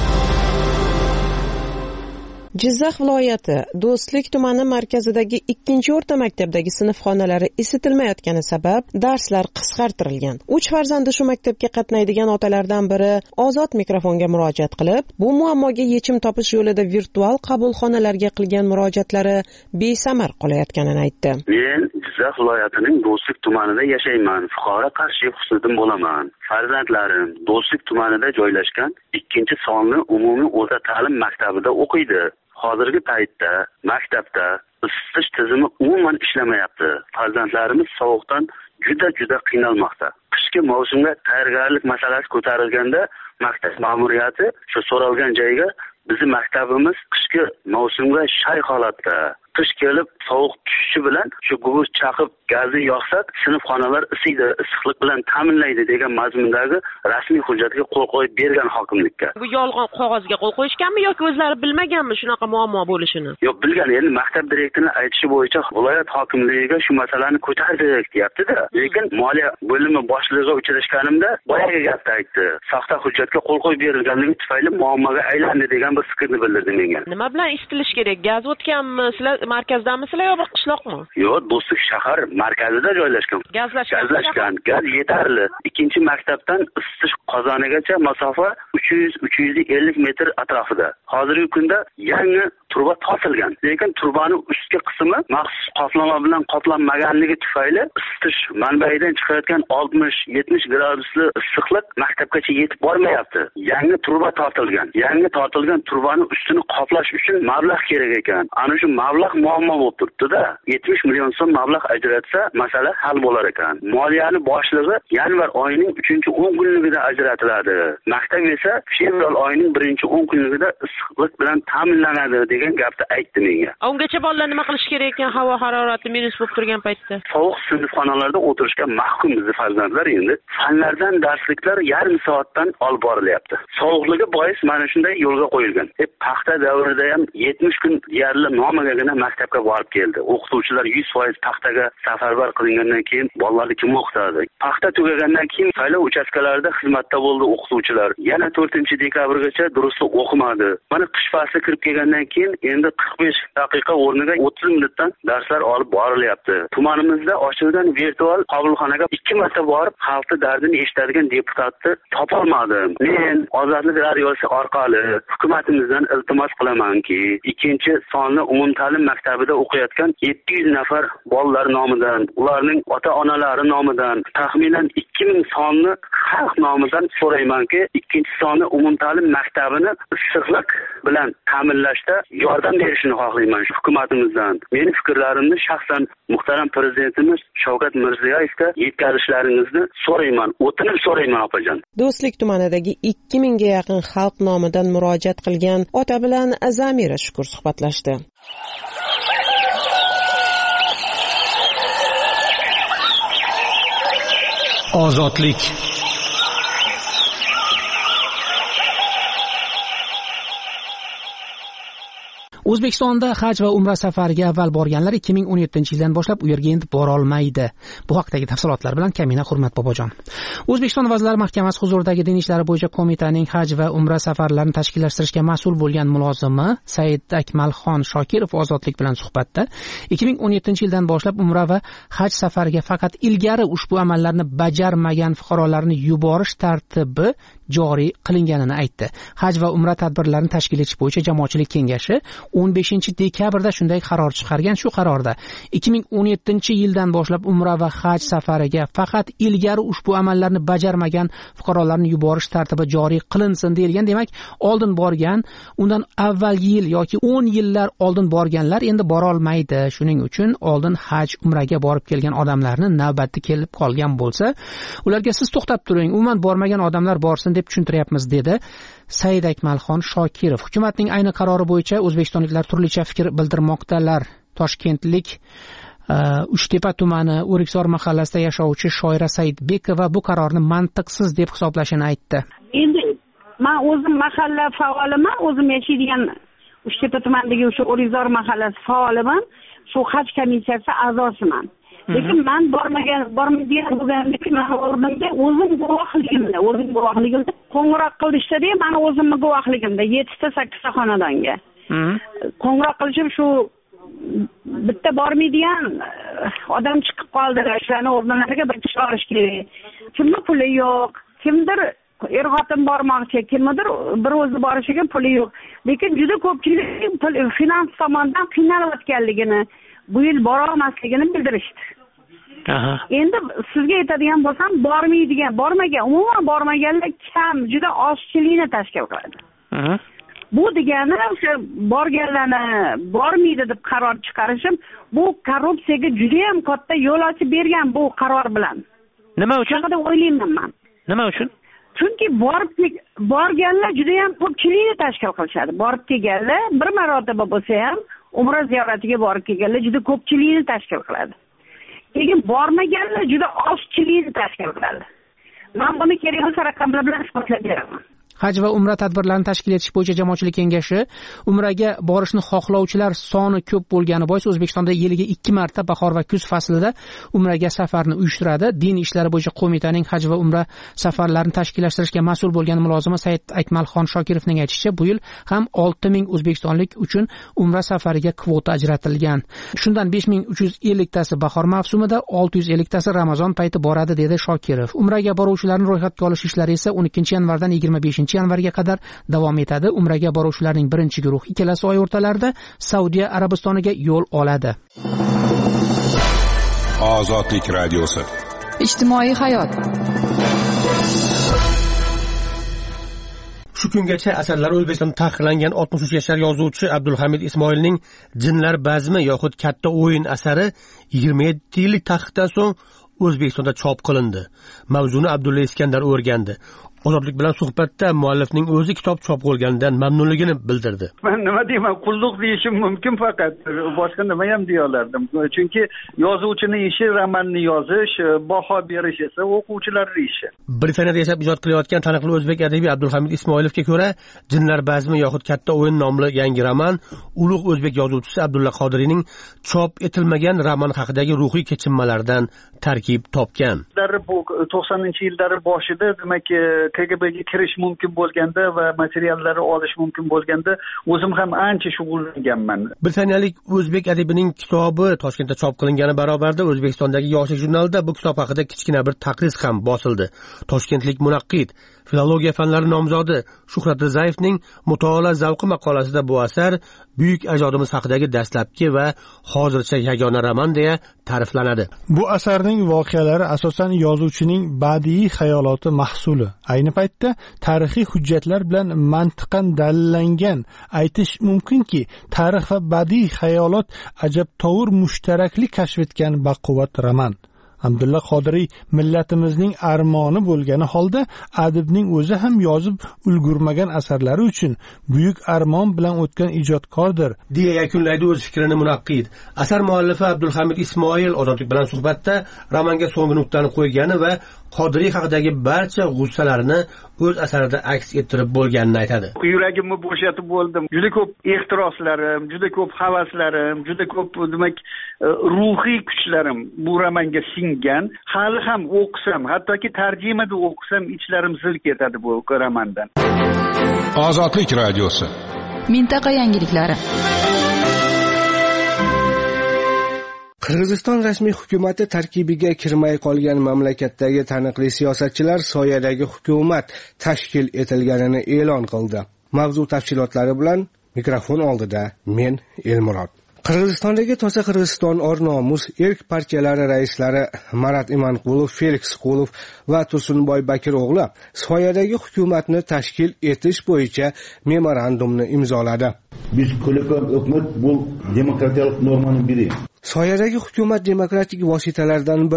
Jizzax viloyati Do'stlik tumani markazidagi 2-o'rta maktabdagi sinf xonalari isitilmayotgani sabab darslar qisqartirilgan. 3 farzandi shu maktabga qatnaydigan otalardan biri Ozod mikrofonga murojaat qilib, bu muammoga yechim topish yo'lida virtual qabulxonalarga qilgan murojaatlari besamar qolayotganini aytdi. Men Jizzax viloyatining Do'stlik tumanida yashayman. Fuqaro Qarshi Husniddin bo'laman. Farzandlarim Do'stlik tumanida joylashgan 2-sonli umumiy o'rta ta'lim maktabida o'qiydi. Hozirgi paytda maktabda isitish tizimi umuman ishlamayapti. Farzandlarimiz sovuqdan juda qiynalmoqda. Qishki mavsumga tayyorgarlik masalasi ko'tarilganda maktab ma'muriyati shu so'ralgan joyga bizning maktabimiz qishki mavsumga shay holatda. Qish kelib sovuq tushishi bilan shu gugurt chaqib gazni yoqsak sinfxonalar isiydi, issiqlik bilan ta'minlaydi degan mazmundagi rasmiy hujjatga qo'l qo'yib bergan hokimlikka. Bu yolg'on qog'ozga qo'l qo'yishganmi yoki o'zlari bilmaganmi shunaqa muammo bo'lishini? Yo'q, bilgan. Endi maktab direktorining aytishi bo'yicha viloyat hokimligiga shu masalani ko'tardik deyapti-da. Lekin moliya bo'limi boshlig'iga uchrashganimda boyaga gapni aytdi. Soxta hujjatga qo'l qo'yib berilganligi tufayli muammoga aylandi degan bir fikrni bildirdi menga. Nima bilan isitilish kerak? Gaz o'tganmi? Sizlar markazdamisizlar yo bir qishloqmi? Yo'q, Do'stlik shahar markazida joylashgan. Gazlashgan. Gaz yetarli. 2-maktabdan isitish qozonigacha masofa 300-350 metr atrofida. Hozirgi kunda yangi turba tortilgan. Lekin turbaning ustki qismi maxsus qoplama bilan qoplanmaganligi tufayli isitish manbaidan chiqayotgan 60-70 gradusli issiqlik maktabgacha yetib bormayapti. Yangi turba tortilgan. Yangi tortilgan turbaning ustini qoplash uchun mablag' kerak ekan. Ana shu mablag' muammo bo'lib turibdi-da. 70 million so'm mablag' ajratsa, masala hal bo'lar ekan. Moliyani boshlig'i yanvar oyining 3-10 kunligida ajratiladi. Maktab esa fevral oyining 1-10 kunligida issiqlik bilan ta'minlanadi degan gapni aytdi menga. Ungacha bolalar nima qilish kerak ekan havo harorati minus bo'lib turgan paytda? Sovuq sinfxonalarda o'tirishga mahkum bizning farzandlar endi. Fanlardan darsliklar yarim soatdan olib borilyapti. Sovuqligi bois mana shunday yo'lga qo'yilgan. Paxta davrida ham 70 kun deyarli nomagagina maktabga borib keldi. O'qituvchilar 100% paxtaga safarbar qilingandan keyin bolalarni kim o'qitadi? Paxta tugagandan keyin saylov uchastkalarida xizmatda bo'ldi o'qituvchilar. Yana 4-dekabrgacha durust o'qimadi. Mana qish fasli kirib kelgandan keyin endi 45 daqiqa o'rniga 30 minutdan darslar olib borilyapti. Tumanimizda ochiqdan virtual qabulxonaga 2 marta borib xalqning dardini eshitadigan deputatni topolmadim. Men Ozodlik radiosi orqali hukumatimizdan iltimos qilamanki, 2-sonli umumta'lim maktabida o'qiyotgan 700 nafar bolalar nomidan, ularning ota-onalari nomidan, taxminan 2000 sonli xalq nomidan so'raymanki, 2-sonli umumta'lim maktabini issiqlik bilan ta'minlashda yordam berishini xohlayman hukumatimizdan. Meni fikrlarimni shaxsan muhtaram prezidentimiz Shavkat Mirziyoyevga yetkazishlaringizni so'rayman, o'tinib so'rayman opajon. Do'stlik tumanidagi 2000 ga yaqin xalq nomidan murojaat qilgan ota bilan Zamira Shukur suhbatlashdi. Ozodlik. O'zbekistonda haj va umra safariga avval borganlar 2017-yildan boshlab u yerga endi bora olmaydi. Bu haqdagi tafsilotlar bilan Kamina Hurmat Bobojon. O'zbekiston Vazirlar Mahkamasi huzuridagi din ishlari bo'yicha qo'mitaning haj va umra safarlarini tashkillashtirishga mas'ul bo'lgan mulozimi Said Akmalxon Shokirov Ozodlik bilan suhbatda 2017-yildan boshlab umra va haj safariga faqat ilgari ushbu amallarni bajarmagan fuqarolarni yuborish tartibi joriy qilinganini aytdi. Haj va umra tadbirlarini tashkil etish bo'yicha jamoatchilik kengashi 15-dekabrda shunday qaror chiqargan. Shu qarorda 2017-yildan boshlab umra va haj safariga faqat ilgari ushbu amallarni bajarmagan fuqarolarni yuborish tartibi joriy qilinsin deyilgan. Demak, oldin borgan, undan avvalgi yil yoki 10 yillar oldin borganlar endi bora olmaydi. Shuning uchun oldin haj, umraga borib kelgan odamlarni navbati kelib qolgan bo'lsa, ularga siz to'xtab turing, umuman bormagan odamlar borsin deb tushuntiryapmiz dedi Said Akmalxon Shokirov. Hukumatning ayni qarori bo'yicha o'zbekistonliklar turlicha fikr bildirmoqdalar. Toshkentlik Uchtepa tumani O'riksor mahallasida yashovchi Shoira Saidbekova bu qarorni mantiqsiz deb hisoblashini aytdi. Endi men o'zim mahalla faoliman, o'zim yashaydigan Uchtepa tumanidagi o'sha O'rizor mahallasi faoliman, shu haj komissiyasi a'zosiman. Lekin men bormaydigan bo'lganimda o'rnimda o'zim guvohligimda qo'ng'iroq qilishdi-da, meni o'zimning guvohligimda 7 ta 8 ta xonadonga. Qo'ng'iroq qilishim shu bitta bormaydigan odam chiqib qoldi, shularni o'rnlariga bir kishi olish kerak. Kimning puli yo'q, kimdir er-xotin bormoqchi, kimdir bir o'zi borishiga puli yo'q. Lekin juda ko'pchilik finans tomondan qiynalayotganligini, bu yil bora olmasligini bildirishdi. Endi sizga aytadigan bo'lsam, umuman bormaganlar kam, juda ozchilikni tashkil qiladi. Bu degani o'sha borganlarni bormaydi deb qaror chiqarishim, bu korrupsiyaga juda ham katta yo'l ochib bergan bu qaror bilan. Nima uchun? Shunday o'ylayman men. Nima uchun? Chunki borganlar juda ham ko'pchilikni tashkil qilishadi. Borib kelganlar bir marotaba bo'lsa ham umra ziyoratiga borib kelganlar juda ko'pchilikni tashkil qiladi. Lekin bormaganlar juda ozchilikni tashkil qiladi. Men buni kerak bo'lsa raqamlar bilan isbotlab beraman. Haj va umra tadbirlarini tashkil etish bo'yicha jamoatchilik kengashi umraga borishni xohlovchilar soni ko'p bo'lgani bois O'zbekistonda yiliga 2 marta bahor va kuz faslida umraga safarni uyushtiradi. Din ishlari bo'yicha qo'mitaning haj va umra safarlarini tashkillashtirishga mas'ul bo'lgan mulozimi Said Akmalxon Shokirovning aytishicha, bu yil ham 6000 o'zbekistonlik uchun umra safariga kvota ajratilgan. Shundan 5350 tasi bahor mavsumida, 650 tasi Ramazon payti boradi, dedi Shokirov. Umraga boruvchilarni ro'yxatga olish ishlari esa 12 yanvardan 25 yanvarga qadar davom etadi. Umraga boruvchilarning birinchi guruhi kelasi oy o'rtalarida Saudiya Arabistoniga yo'l oladi. Ozodlik radiosi. Ijtimoiy hayot. Shu kungacha asarlari O'zbekistonda taqiqlangan 63 yashar yozuvchi Abdulhamid Ismoilning Jinlar bazmi yoxud Katta o'yin asari 27 yillik taqiqdan so'ng O'zbekistonda chop qilindi. Mavzuni Abdulla Iskandar o'rgandi. Ozodlik bilan suhbatda muallifning o'zi kitob chop bo'lganidan mamnunligini bildirdi. Men nima deyman, qulluq deyishim mumkin, faqat boshqa nima ham deya olardim. Chunki yozuvchining ishi romanni yozish, baho berish esa o'quvchilarning ishi. Britaniyada yashab ijod qilayotgan taniqli o'zbek adibi Abdulhamid Ismoilovga ko'ra, Jinlar bazmi yoxud Katta o'yin nomli yangi roman ulug' o'zbek yozuvchisi Abdulla Qodiriyning chop etilmagan roman haqidagi ruhiy kechinmalardan tarkib topgan. 90-yillar boshida, demak, KGBga kirish mumkin bo'lganda va materiallarni olish mumkin bo'lganda o'zim ham ancha shug'ullanganman. Britaniyalik o'zbek adibining kitobi Toshkentda chop qilingani barobarda O'zbekistondagi Yoshlik jurnalida bu kitob haqida kichkina bir taqriz ham bosildi. Toshkentlik munaqqid, filologiya fanlari nomzodi Shuhrat Rizayevning Mutolaa zavqi maqolasida bu asar buyuk ajdodimiz haqidagi dastlabki va hozircha yagona roman deya ta'riflanadi. Bu asarning voqealari asosan yozuvchining badiiy xayoloti mahsuli. Ayni paytda tarixiy hujjatlar bilan mantiqan dalillangan. Aytish mumkinki, tarix va badiiy xayolot ajabtovur mushtaraklik kashf etgan baquvvat roman. Abdulla Qodiriy millatimizning armoni bo'lgani holda adibning o'zi ham yozib ulgurmagan asarlari uchun buyuk armon bilan o'tgan ijodkordir, deya yakunlaydi o'z fikrini munaqqid. Asar muallifi Abdulhamid Ismoil Ozodlik bilan suhbatda romanga so'nggi nuqtani qo'ygani va Qodiriy haqidagi barcha g'ussalarini o'z asarida aks ettirib bo'lganini aytadi. Yuragimni bo'shatib bo'ldim. Juda ko'p ehtiroslarim, juda ko'p havaslarim, juda ko'p demak ruhiy kuchlarim bu romanga singan. Hali ham o'qisam, hattoki tarjimada o'qisam ichlarim zil ketadi bu romandan. Ozodlik radiosi. Mintaqa yangiliklari. Qirg'iziston rasmiy hukumati tarkibiga kirmay qolgan mamlakatdagi taniqli siyosatchilar soyadagi hukumat tashkil etilganini e'lon qildi. Mavzu tafsilotlari bilan mikrofon oldida men Elmurod. Qirg'izistondagi Toza Qirg'iziston Or-Nomus erk partiyalari raislari Marat Imanqulov, Felix Qulov va Tursunboy Bakir o'g'li soyadagi hukumatni tashkil etish bo'yicha memorandumni imzoladi. Biz ko'rgan hukumat bu demokratiyalik normaning biri. Soyadagi hukumat demokratik vositalardan biri.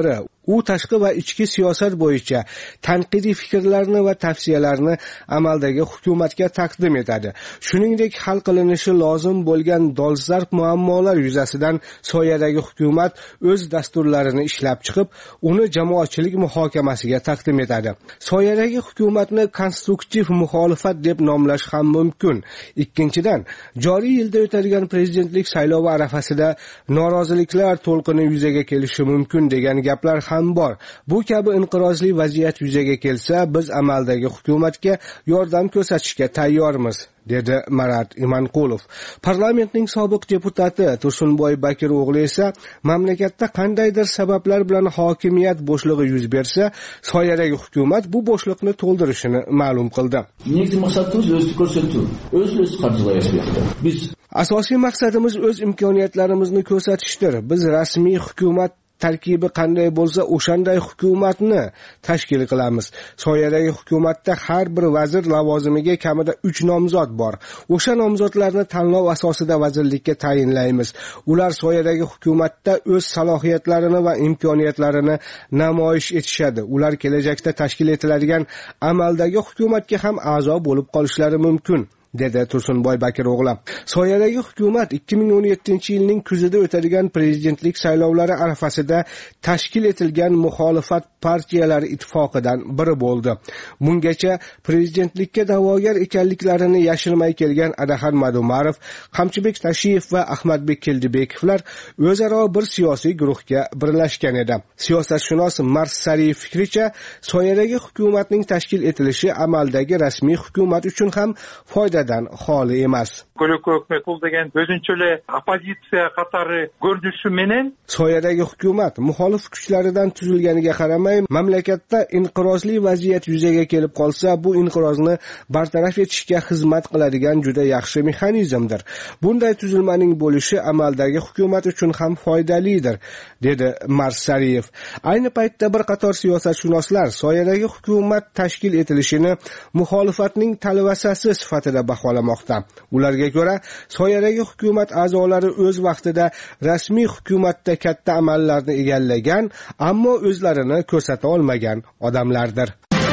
u tashqi va ichki siyosat bo'yicha tanqidiy fikrlarni va tavsiyalarni amaldagi hukumatga taqdim etadi. Shuningdek, hal qilinishi lozim bo'lgan dolzarb muammolar yuzasidan soyadagi hukumat o'z dasturlarini ishlab chiqib, uni jamoatchilik muhokamasiga taqdim etadi. Soyadagi hukumatni konstruktiv muxolifat deb nomlash ham mumkin. Ikkinchidan, joriy yilda o'tadigan prezidentlik saylovi arafasida noroziliklar to'lqini yuzaga kelishi mumkin degan gaplar ham bor. Bu kabi inqirozli vaziyat yuzaga kelsa, biz amaldagi hukumatga yordam ko'rsatishga tayyormiz, dedi Marat Imanqulov. Parlamentning sobiq deputati Tursunboy Bakir o'g'li esa mamlakatda qandaydir sabablar bilan hokimiyat bo'shlig'i yuz bersa, soyadagi hukumat bu bo'shliqni to'ldirishini ma'lum qildi. Negizgi maqsadimiz o'zni ko'rsatuv, o'z qarjilayapmiz. Biz asosiy maqsadimiz o'z imkoniyatlarimizni ko'rsatishdir. Biz rasmiy hukumat tarkibi qanday bo'lsa, o'shanday hukumatni tashkil qilamiz. Soyadagi hukumatda har bir vazir lavozimiga kamida 3 nomzod bor. O'sha nomzodlarni tanlov asosida vazirlikka tayinlaymiz. Ular soyadagi hukumatda o'z salohiyatlarini va imkoniyatlarini namoyish etishadi. Ular kelajakda tashkil etiladigan amaldagi hukumatga ham a'zo bo'lib qolishlari mumkin, dedi Tursunboy Bakir o'g'li. Soyadagi hukumat 2017-yilning kuzida o'tadigan prezidentlik saylovlari arafasida tashkil etilgan muxolifat partiyalari ittifoqidan biri bo'ldi. Bungacha prezidentlikka da'vogar ekanliklarini yashirmay kelgan Adaxan Madumarov, Qamchibek Tashiyev va Ahmadbek Keldibekovlar o'zaro bir siyosiy guruhga birlashgan edi. Siyosatshunos Mars Sariyev fikricha, soyadagi hukumatning tashkil etilishi amaldagi rasmiy hukumat uchun ham foydadan xoli emas. Ko'lakka hukumat bul degan o'zinchalik oppozitsiya qatori ko'rinishi menen soyadagi hukumat muxolif kuchlaridan tuzilganiga qaramay, mamlakatda inqirozli vaziyat yuzaga kelib qolsa, bu inqirozni bartaraf etishga xizmat qiladigan juda yaxshi mexanizmdir. Bunday tuzilmaning bo'lishi amaldagi hukumat uchun ham foydalidir, dedi Marsariyev. Ayni paytda bir qator siyosatshunoslar soyadagi hukumat tashkil etilishini muxolifatning talvasasi sifatida baholamoqda. Ularga ko'ra, soyadagi hukumat a'zolari o'z vaqtida rasmiy hukumatda katta amallarni egallagan, ammo o'zlarini ko'rsata olmagan odamlardir.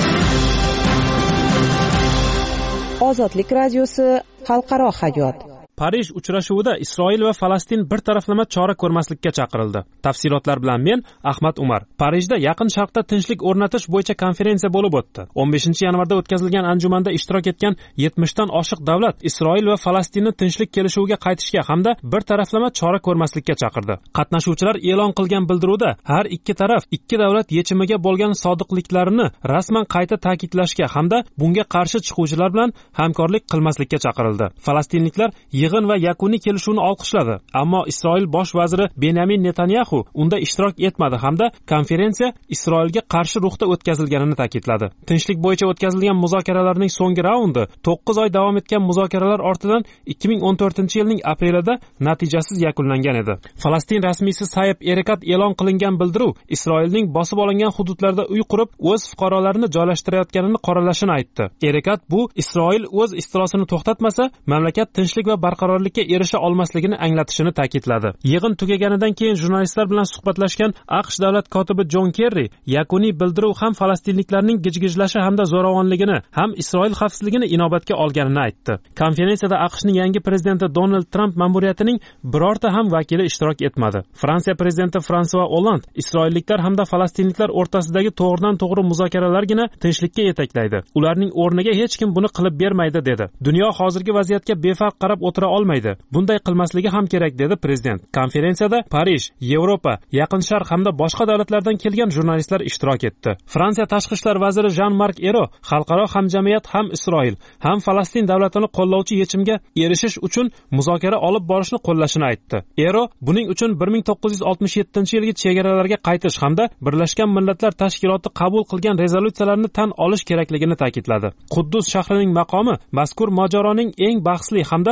Ozodlik radiosi xalqaro hayot. Parij uchrashuvida Isroil va Falastin bir taraflama chora ko'rmaslikka chaqirildi. Tafsilotlar bilan men Ahmad Umar. Parijda Yaqin Sharqda tinchlik o'rnatish bo'yicha konferensiya bo'lib o'tdi. 15-yanvarda o'tkazilgan anjumanda ishtirok etgan 70 dan oshiq davlat Isroil va Falastinni tinchlik kelishuviga qaytishga hamda bir taraflama chora ko'rmaslikka chaqirdi. Qatnashuvchilar e'lon qilgan bildiruvda har ikki taraf ikki davlat yechimiga bo'lgan sodiqliklarini rasman qayta ta'kidlashga hamda bunga qarshi chiquvchilar bilan hamkorlik qilmaslikka chaqirildi. Falastinliklar yig'in va yakuniy kelishuvni olqishladi, ammo Isroil bosh vaziri Benyamin Netanyahu unda ishtirok etmadi hamda konferensiya Isroilga qarshi ruhda o'tkazilganini ta'kidladi. Tinchlik bo'yicha o'tkazilgan muzokaralarning so'nggi raundi 9 oy davom etgan muzokaralar ortidan 2014-yilning aprelida natijasiz yakunlangan edi. Falastin rasmiysi Sayeb Erekat e'lon qilingan bildiruv Isroilning bosib olingan hududlarda uy qurib, o'z fuqarolarini joylashtirayotganini qoralashini aytdi. Erekat bu Isroil o'z istilosini to'xtatmasa, mamlakat tinchlik va barqarorlikka erisha olmasligini anglatishini ta'kidladi. Yig'in tugaganidan keyin jurnalistlar bilan suhbatlashgan AQSh davlat kotibi Jon Kerri yakuniy bildiruv ham falastinliklarning gijgijlashi hamda zo'ravonligini, ham Isroil xavfsizligini inobatga olganini aytdi. Konferensiyada AQShning yangi prezidenti Donald Trump ma'muriyatining birorta ham vakili ishtirok etmadi. Fransiya prezidenti François Hollande Isroilliklar hamda falastinliklar o'rtasidagi to'g'ridan-to'g'ri muzokaralargina tinchlikka yetaklaydi. Ularning o'rniga hech kim buni qilib bermaydi dedi. Dunyo hozirgi vaziyatga befarq qarab o'tira olmaydi. Bunday qilmasligi ham kerak, dedi prezident. Konferensiyada Parij, Yevropa, Yaqin Sharq hamda boshqa davlatlardan kelgan jurnalistlar ishtirok etdi. Fransiya tashqi ishlar vaziri Jean-Marc Ayrault xalqaro hamjamiyat ham Isroil, ham Falastin davlatini qo'llovchi yechimga erishish uchun muzokara olib borishni qo'llashini aytdi. Ayrault buning uchun 1967-yilgi chegaralarga qaytish hamda Birlashgan Millatlar Tashkiloti qabul qilgan rezolyutsiyalarni tan olish kerakligini ta'kidladi. Quddus shahrining maqomi mazkur mojaroning eng bahsli hamda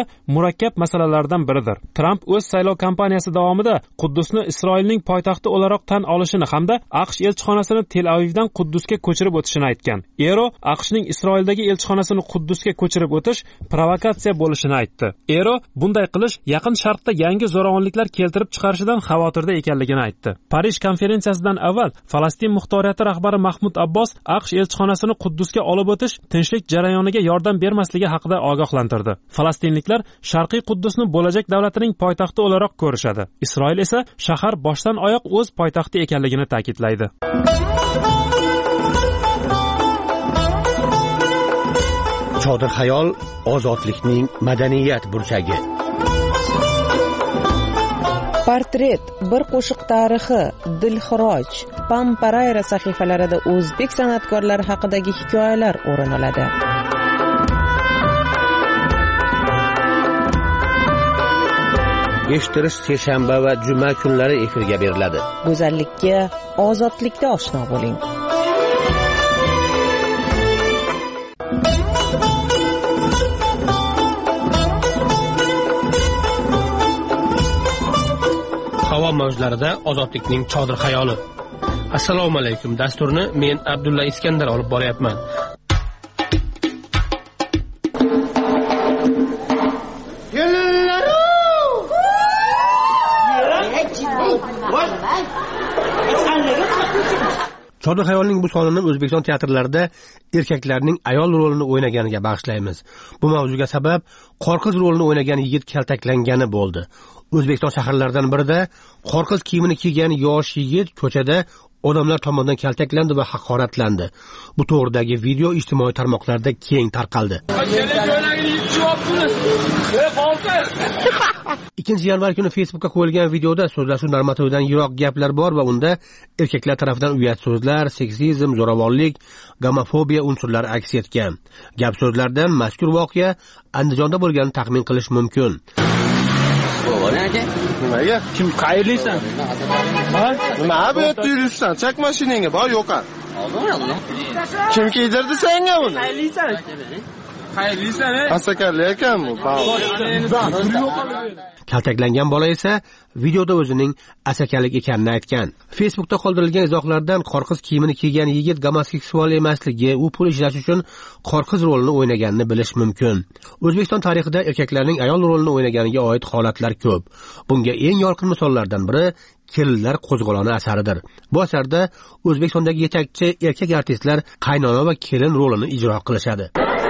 murakkab masalalardan biridir. Tramp o'z saylov kampaniyasi davomida Quddusni Isroilning poytaxti o'laroq tan olishini hamda AQSh elchixonasini Tel Avivdan Quddusga ko'chirib o'tishini aytgan. Ero AQShning Isroildagi elchixonasini Quddusga ko'chirib o'tish provokatsiya bo'lishini aytdi. Ero bunday qilish Yaqin Sharqda yangi zo'ravonliklar keltirib chiqarishidan xavotirda ekanligini aytdi. Parij konferensiyasidan avval Falastin muxtoriyati rahbari Mahmud Abbos AQSh elchixonasini Quddusga olib o'tish tinchlik jarayoniga yordam bermasligi haqida ogohlantirdi. Falastinliklar Sharqiy Quddusni bo'lajak davlatining poytaxti o'laroq ko'rishadi. Isroil esa shahar boshdan oyoq o'z poytaxti ekanligini ta'kidlaydi. Chodir xayol ozodlikning madaniyat burchagi. Portret, bir qo'shiq tarixi, Dilxiroj, Pamparayra sahifalarida o'zbek san'atkorlari haqidagi hikoyalar o'rin oladi. Eshittirish seshanba va juma kunlari efirga beriladi. Go'zallikka ozodlikda oshno bo'ling. Havo mavjlarida ozodlikning chodir xayoli. Assalomu alaykum. Dasturni men Abdulla Iskandar olib boryapman. Chodir xayolning bu sonini O'zbekiston teatrlarida erkaklarning ayol rolini o'ynaganiga bag'ishlaymiz. Bu mavzuga sabab qorqiz rolini o'ynagan yigit kaltaklangani bo'ldi. O'zbekiston shaharlaridan birida qorqiz kiyimini kiygan yosh yigit ko'chada odamlar tomonidan kaltaklandi va haqoratlandi. Bu to'g'ridagi video ijtimoiy tarmoqlarda keng tarqaldi. 2 yanvar kuni Facebookka qo'yilgan videoda so'zlashuv normatividan yiroq gaplar bor va unda erkaklar tomonidan uyat so'zlar, seksizm, zo'ravonlik, gomofobiya unsurlari aks etgan. Gap so'zlardan mazkur voqea Andijonda bo'lganini taxmin qilish mumkin. Nimaga? Kim qayerlisan? Nima bu yerda yuribsan? Chak mashinangga bor yo'qar. Kim kiydirdi senga buni? Qayerlisan? Asakarli ekan bu. Kaltaklangan bola esa videoda o'zining asakalik ekanini aytgan. Facebookda qoldirilgan izohlardan qorqiz kiyimini kiygan yigit gomoseksual emasligi, u pul ishlash uchun qorqiz rolini o'ynaganini bilish mumkin. O'zbekiston tarixida erkaklarning ayol rolini o'ynaganiga oid holatlar ko'p. Bunga eng yorqin misollardan biri Kelinlar qo'zg'oloni asaridir. Bu asarda O'zbekistondagi yetakchi erkak artistlar qaynona va kelin rolini ijro qilishadi.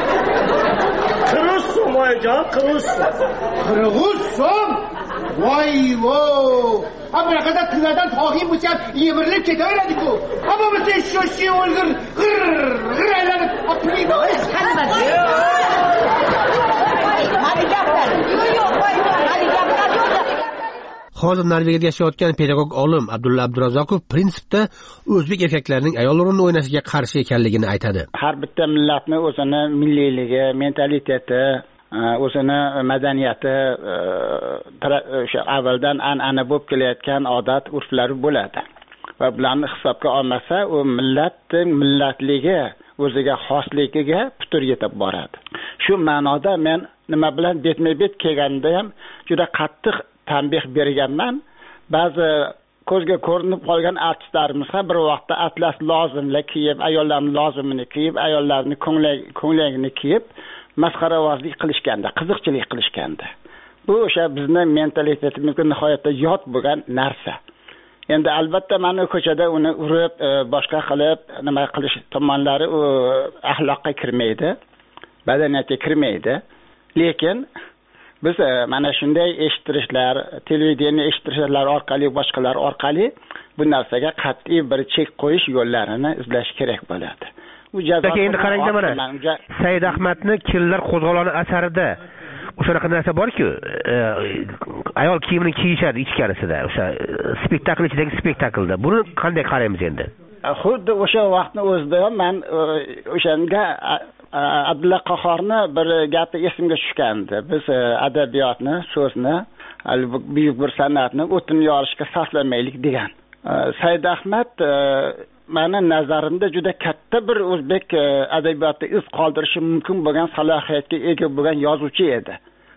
Qirg'izson. Voy-vo! Hamma qadar tunadan to'g'im bo'lsa, yemirilib ketaveradi-ku. Ammo biz shoshchi o'lgir, g'ir aylanib, apilib Hozir Norvegiyada yashayotgan pedagog olim Abdulla Abdurazzoqov prinsipda o'zbek erkaklarining ayol rolini o'ynashiga qarshi ekanligini aytadi. Har bitta millatni o'zini milliyligi, mentaliteti, o'zini madaniyati, o'sha avvaldan an'ana bo'lib kelayotgan odat, urflari bo'ladi. Va bularni hisobga olmasa, u millatligi, o'ziga xosligiga putur yetib boradi. Shu ma'noda men nima bilan betma-bet kelganda ham juda qattiq tanbeh berganman. Ba'zi ko'zga ko'rinib qolgan artistlarimiz ham bir vaqtda atlas lozimlik kiyib, ayollarning lozimini kiyib, ayollarning ko'ylagini kiyib masxaravozlik qilishganda, qiziqchilik qilishganda. Bu o'sha bizning mentalitetimizga nihoyatda yot bo'lgan narsa. Endi albatta mana ko'chada uni urib, boshqa qilib, nima qilish tomonlari u axloqqa kirmaydi, badaniyatga kirmaydi. Lekin biz mana shunday eshittirishlar, televideniya eshittirishlar orqali, boshqalar orqali bu narsaga qat'iy bir chek qo'yish yo'llarini izlash kerak bo'ladi. Bu jazo. Endi qarangda mana Said Ahmadning Kelinlar qo'zg'oloni asarida o'sha narsa bor-ku, ayol kiyimini kiyishadi ichkarisida, o'sha spektakl ichidagi spektaklda. Buni qanday qaraymiz endi? Xuddi o'sha vaqtni o'zida ham men o'shanga Abdulla Qahhorni bir gapi esimga tushgandi. Biz adabiyotni, so'zni, buyuk bir san'atni o'tin yorishga sarflamaylik degan. Said Ahmad meni nazarimda juda katta bir o'zbek adabiyotida iz qoldirishi mumkin bo'lgan salohiyatga ega bo'lgan yozuvchi edi.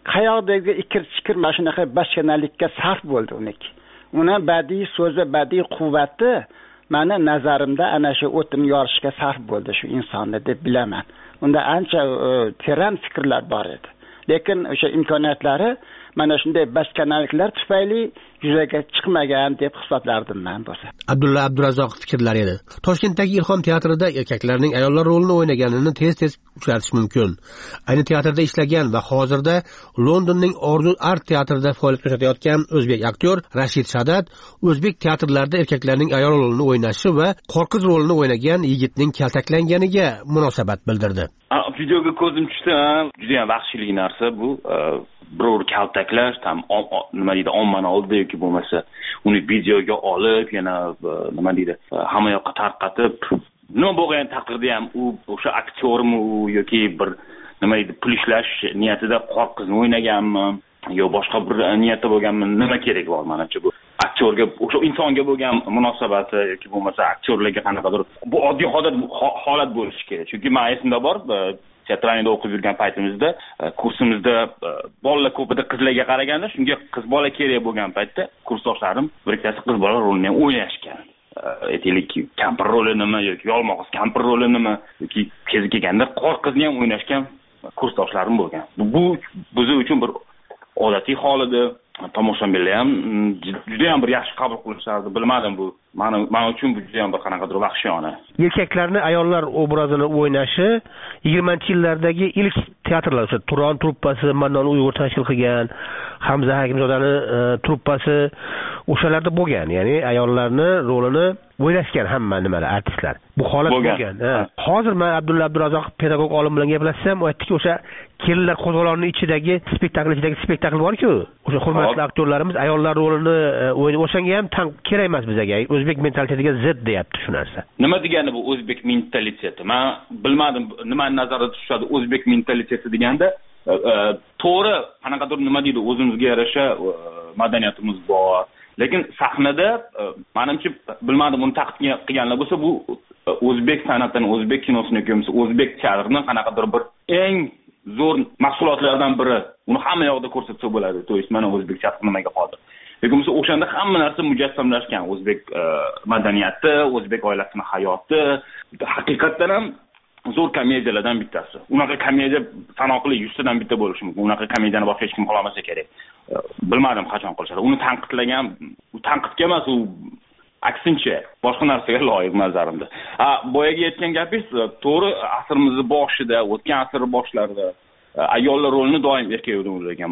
qayoqdagi ikir-chikir mana shunaqa bashkanalikka sarf bo'ldi uniki. Uni badiiy so'z va badiiy quvvati meni nazarimda ana shu o'tini yorishga sarf bo'ldi shu insonni deb bilaman. Unda ancha teran fikrlar bor edi. Lekin o'sha imkoniyatlari mana shunday bashkanaliklar tufayli yuzaga chiqmagan deb hisoblardim men bo'lsa. Abdulla Abdurazzoq fikrlari edi. Toshkentdagi Ilhom teatrida erkaklarning ayollar rolini o'ynaganini tez-tez uchratish mumkin. Ayni teatrda ishlagan va hozirda Londonning Orzu Art teatrida faoliyat ko'rsatayotgan o'zbek aktyor Rashid Sadat o'zbek teatrlarida erkaklarning ayol rolini o'ynashi va qorqiz rolini o'ynagan yigitning kaltaklanganiga munosabat bildirdi. Videoga ko'zim tushdi, juda ham vahshiylik narsa bu. Biror kaltaklash, nima deydi, ommani oldida yoki bo'lmasa uni videoga olib, yana nima deydi, hamma yoqqa tarqatib, nima bo'lgan taqdirda ham u o'sha aktyormi yoki bir nima deydi, pul ishlash niyatida qorqizni o'ynaganmi yo boshqa bir niyatda bo'lganmi, nima kerak bor menimcha bu aktyorga, o'sha insonga bo'lgan munosabati yoki bo'lmasa aktyorlarga qanaqadir bu oddiy holat bo'lishi kerak. Chunki men esimda bor, teatrda o'qib yurgan paytimizda kursimizda bolalar ko'pida qizlarga qaraganda, shunga qiz bola kerak bo'lgan paytda kursdoshlarim bir ikkitasi qiz bola rolini ham o'ynashgan. Aytaylik, kampir rolinimi yoki yolmog'iz kampir rolinimi yoki kezi kelganda qor qizni ham o'ynashgan kursdoshlarim bo'lgan. Bu biz uchun bir odatiy hol edi. Tomoshabinlar ham juda ham bir yaxshi qabul qilishardi. Bilmadim, bu men uchun bu juda ham bir qanaqadir vahshiyona. Erkaklarni ayollar obrazini o'ynashi 20-yillardagi ilk teatrlar, o'sha Turon truppasi, Mannon Uyg'ur tashkil qilgan, Hamza Hakimzodani truppasi o'shalarda bo'lgan. Ya'ni ayollarni rolini o'ynashgan hamma nimalar, artistlar. Bu holat bo'lgan. Hozir men Abdulla Abdurazzoq pedagog olim bilan gaplashsam, u aytdiki, o'sha kelinlar qo'zg'oloni ichidagi spektakl bor-ku, o'sha hurmatli aktyorlarimiz ayollar rolini o'ynab, o'shanga ham kerak emas bizga. O'zbek mentalitetiga zid deyapti shu narsa. Nima degani bu o'zbek mentaliteti? Men bilmadim, nima nazarda tutishadi o'zbek mentaliteti deganda, to'g'ri, qanaqadir nima deydi, o'zimizga yarasha madaniyatimiz bor. Lekin sahnada menimcha bilmadim, uni taqdim qilganlar bo'lsa, bu o'zbek san'atini, o'zbek kinosini yoki o'zbek teatrini qanaqadir bir eng zo'r mahsulotlardan biri. Uni hamma yoqda ko'rsatsa bo'ladi. To'g'ri, mana o'zbek teatri nimaga qodir. Lekin o'shanda hamma narsa mujassamlashgan. O'zbek madaniyati, o'zbek oilasining hayoti, haqiqatan ham zo'r komediyalardan bittasi. Unaqa komediya sanoqli 100 tadan bitta bo'lishi mumkin. Unaqa komediyani boshqa hech kim xohlamasa kerak. Bilmadim qachon qilishadi. Uni tanqidlagan, u tanqidga emas, u aksincha boshqa narsaga loyiq nazarimda. Boyaga aytgan gapingiz to'g'ri, asrimizni boshida, o'tgan asr boshlarida ayollar rolini doim erkak o'ynagan.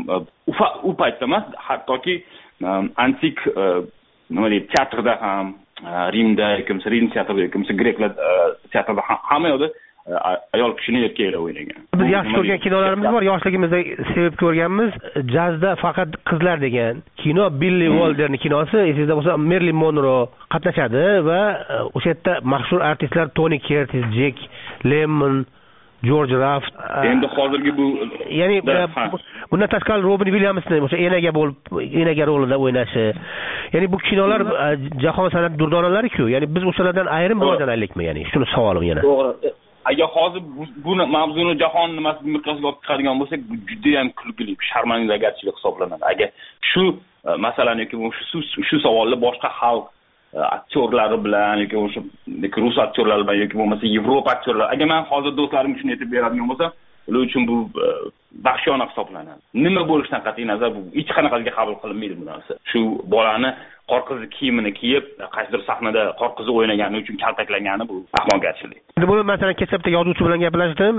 U paytda emas, hattoki antik nima deydi, teatrda ham, Rimda, yoki Rim teatrida, yoki greklar teatrida hamma yoqda ayol kishini erkaklar o'ynagan. Biz yaxshi ko'rgan kinolarimiz bor, yoshligimizda sevib ko'rganmiz. Jazda faqat qizlar degan kino, Billy Wilderning kinosi, esingizda bo'lsa, Marilyn Monroe qatnashadi va o'sha yerda mashhur artistlar Tony Curtis, Jack Lemmon, George Raft. Endi hozirgi bu, ya'ni bundan tashqari Robin Williamsning o'sha enaga rolida o'ynashi. Ya'ni bu kinolar jahon san'at durdonalari-ku. Ya'ni biz o'shalardan ayrim rivojlanaylikmi, ya'ni shuni savolim yana. To'g'ri. Agar hozir buni mavzuni jahon nimasi miqyosga olib chiqadigan bo'lsak, bu juda ham kulgili, sharmandagarchilik hisoblanadi. Agar shu masalani yoki shu savolni boshqa xalq aktyorlari bilan yoki o'sha rus aktyorlari bilan yoki bo'lmasa Yevropa aktyorlari, agar men hozir do'stlarim shuni aytib beradigan bo'lsam, ular uchun bu vahshiyona hisoblanadi. Nima bo'lishidan qat'iy nazar bu hech qanaqasiga qabul qilinmaydi bu narsa. Shu bolani qorqizi kiyimini kiyib, qaysidir sahnada qorqizi o'ynagani uchun kaltaklangani bu ahmoqgarchilik. Endi buni masalan kecha bitta yozuvchi bilan gaplashdim.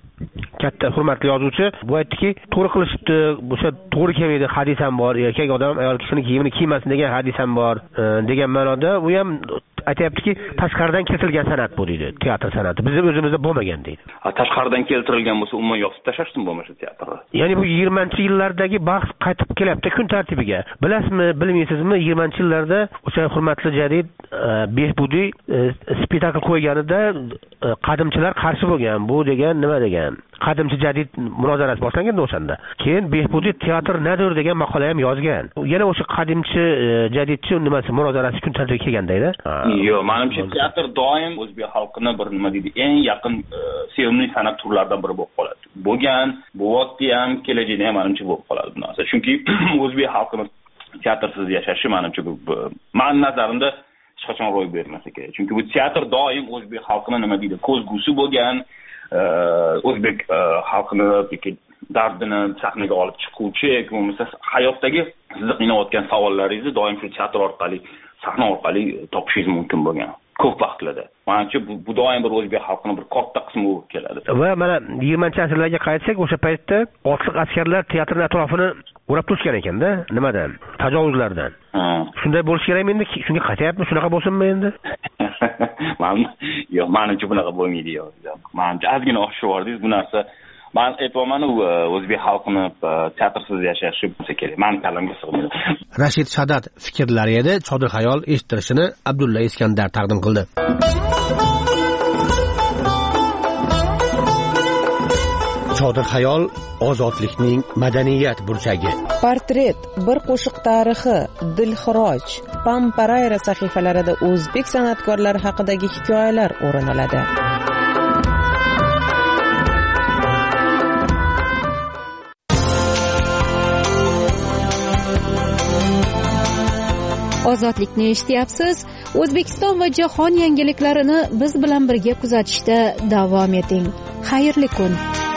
Katta hurmatli yozuvchi. Bu aytdiki, to'g'ri qilishibdi, o'sha to'g'ri kelmaydi, hadis ham bor. Erkak odam ayol kishining kiyimini kiymasin degan hadis ham bor, degan ma'noda u ham aytayaptiki, tashqaridan keltirilgan san'at bu deydi, teatr san'ati. Bizning o'zimizda bo'lmagan deydi. Tashqaridan keltirilgan bo'lsa, umuman yopib tashlashdim bo'lmasa teatrni. Ya'ni bu 20-yillardagi bahs qaytib kelyapti kun tartibiga. Bilasizmi, bilmaysizmi, 20-yillarda o'sha hurmatli jadid Behbudiy spektakl qo'yganida qadimchilar qarshi bo'lgan. Bu degan nima degan? Qadimchi jadid munozarasi boshlanganda o'shanda. Keyin Behbudiy teatr nadir degan maqola ham yozgan. Yana o'sha qadimchi jadidchi nimasi munozarasi kun tartibiga kelganda-edi. Yo'q, menimcha teatr doim o'zbek xalqining bir nima deydi, eng yaqin sevimli san'at turlaridan biri bo'lib qoladi. bo'lgan, bo'lyapti ham, kelajakda ham menimcha bo'lib qoladi bu narsa. Chunki o'zbek xalqini teatrsiz yashashi menimcha bu men nazarimda hech qachon ro'y bermasa kerak. Chunki bu teatr doim o'zbek xalqini nima deydi, ko'zgusi bo'lgan, o'zbek xalqini dardini sahnaga olib chiquvchi, bo'lmasa hayotdagi sizga qiynayotgan savollaringizni doim shu teatr orqali, sahna orqali topishingiz mumkin bo'lgan. Ko'p vaqtlarda. Menimcha bu doim bir o'zbek xalqining bir katta qismi bo'lib keladi. Va mana 20-asrlarga qaytsak, o'sha paytda otliq askarlar teatrning atrofini o'rab to'sgan ekanda, nimadan? Tajovuzlardan. Shunday bo'lish kerakmi endi? Shunga qaytyapmi? Shunaqa bo'lsinmi endi? Yo'q, menimcha bunaqa bo'lmaydi yo'q. Menimcha ozgina oshirvordingiz bu narsa. Men aytmoqman, o'zbek xalqini teatrsiz yashashi bo'lsa kerak. Men kalamga sig'maydi. Rashid Sadat fikrlari edi, Chodir xayol eshittirishini Abdulla Iskandar taqdim qildi. Chodir xayol ozodlikning madaniyat burchagi. Portret, bir qo'shiq tarixi, Dilxiroj, Pamparayra sahifalarida o'zbek san'atkorlari haqidagi hikoyalar o'rin oladi. Ozodlikni eshityapsiz. O'zbekiston va jahon yangiliklarini biz bilan birga kuzatishda davom eting. Xayrli kun.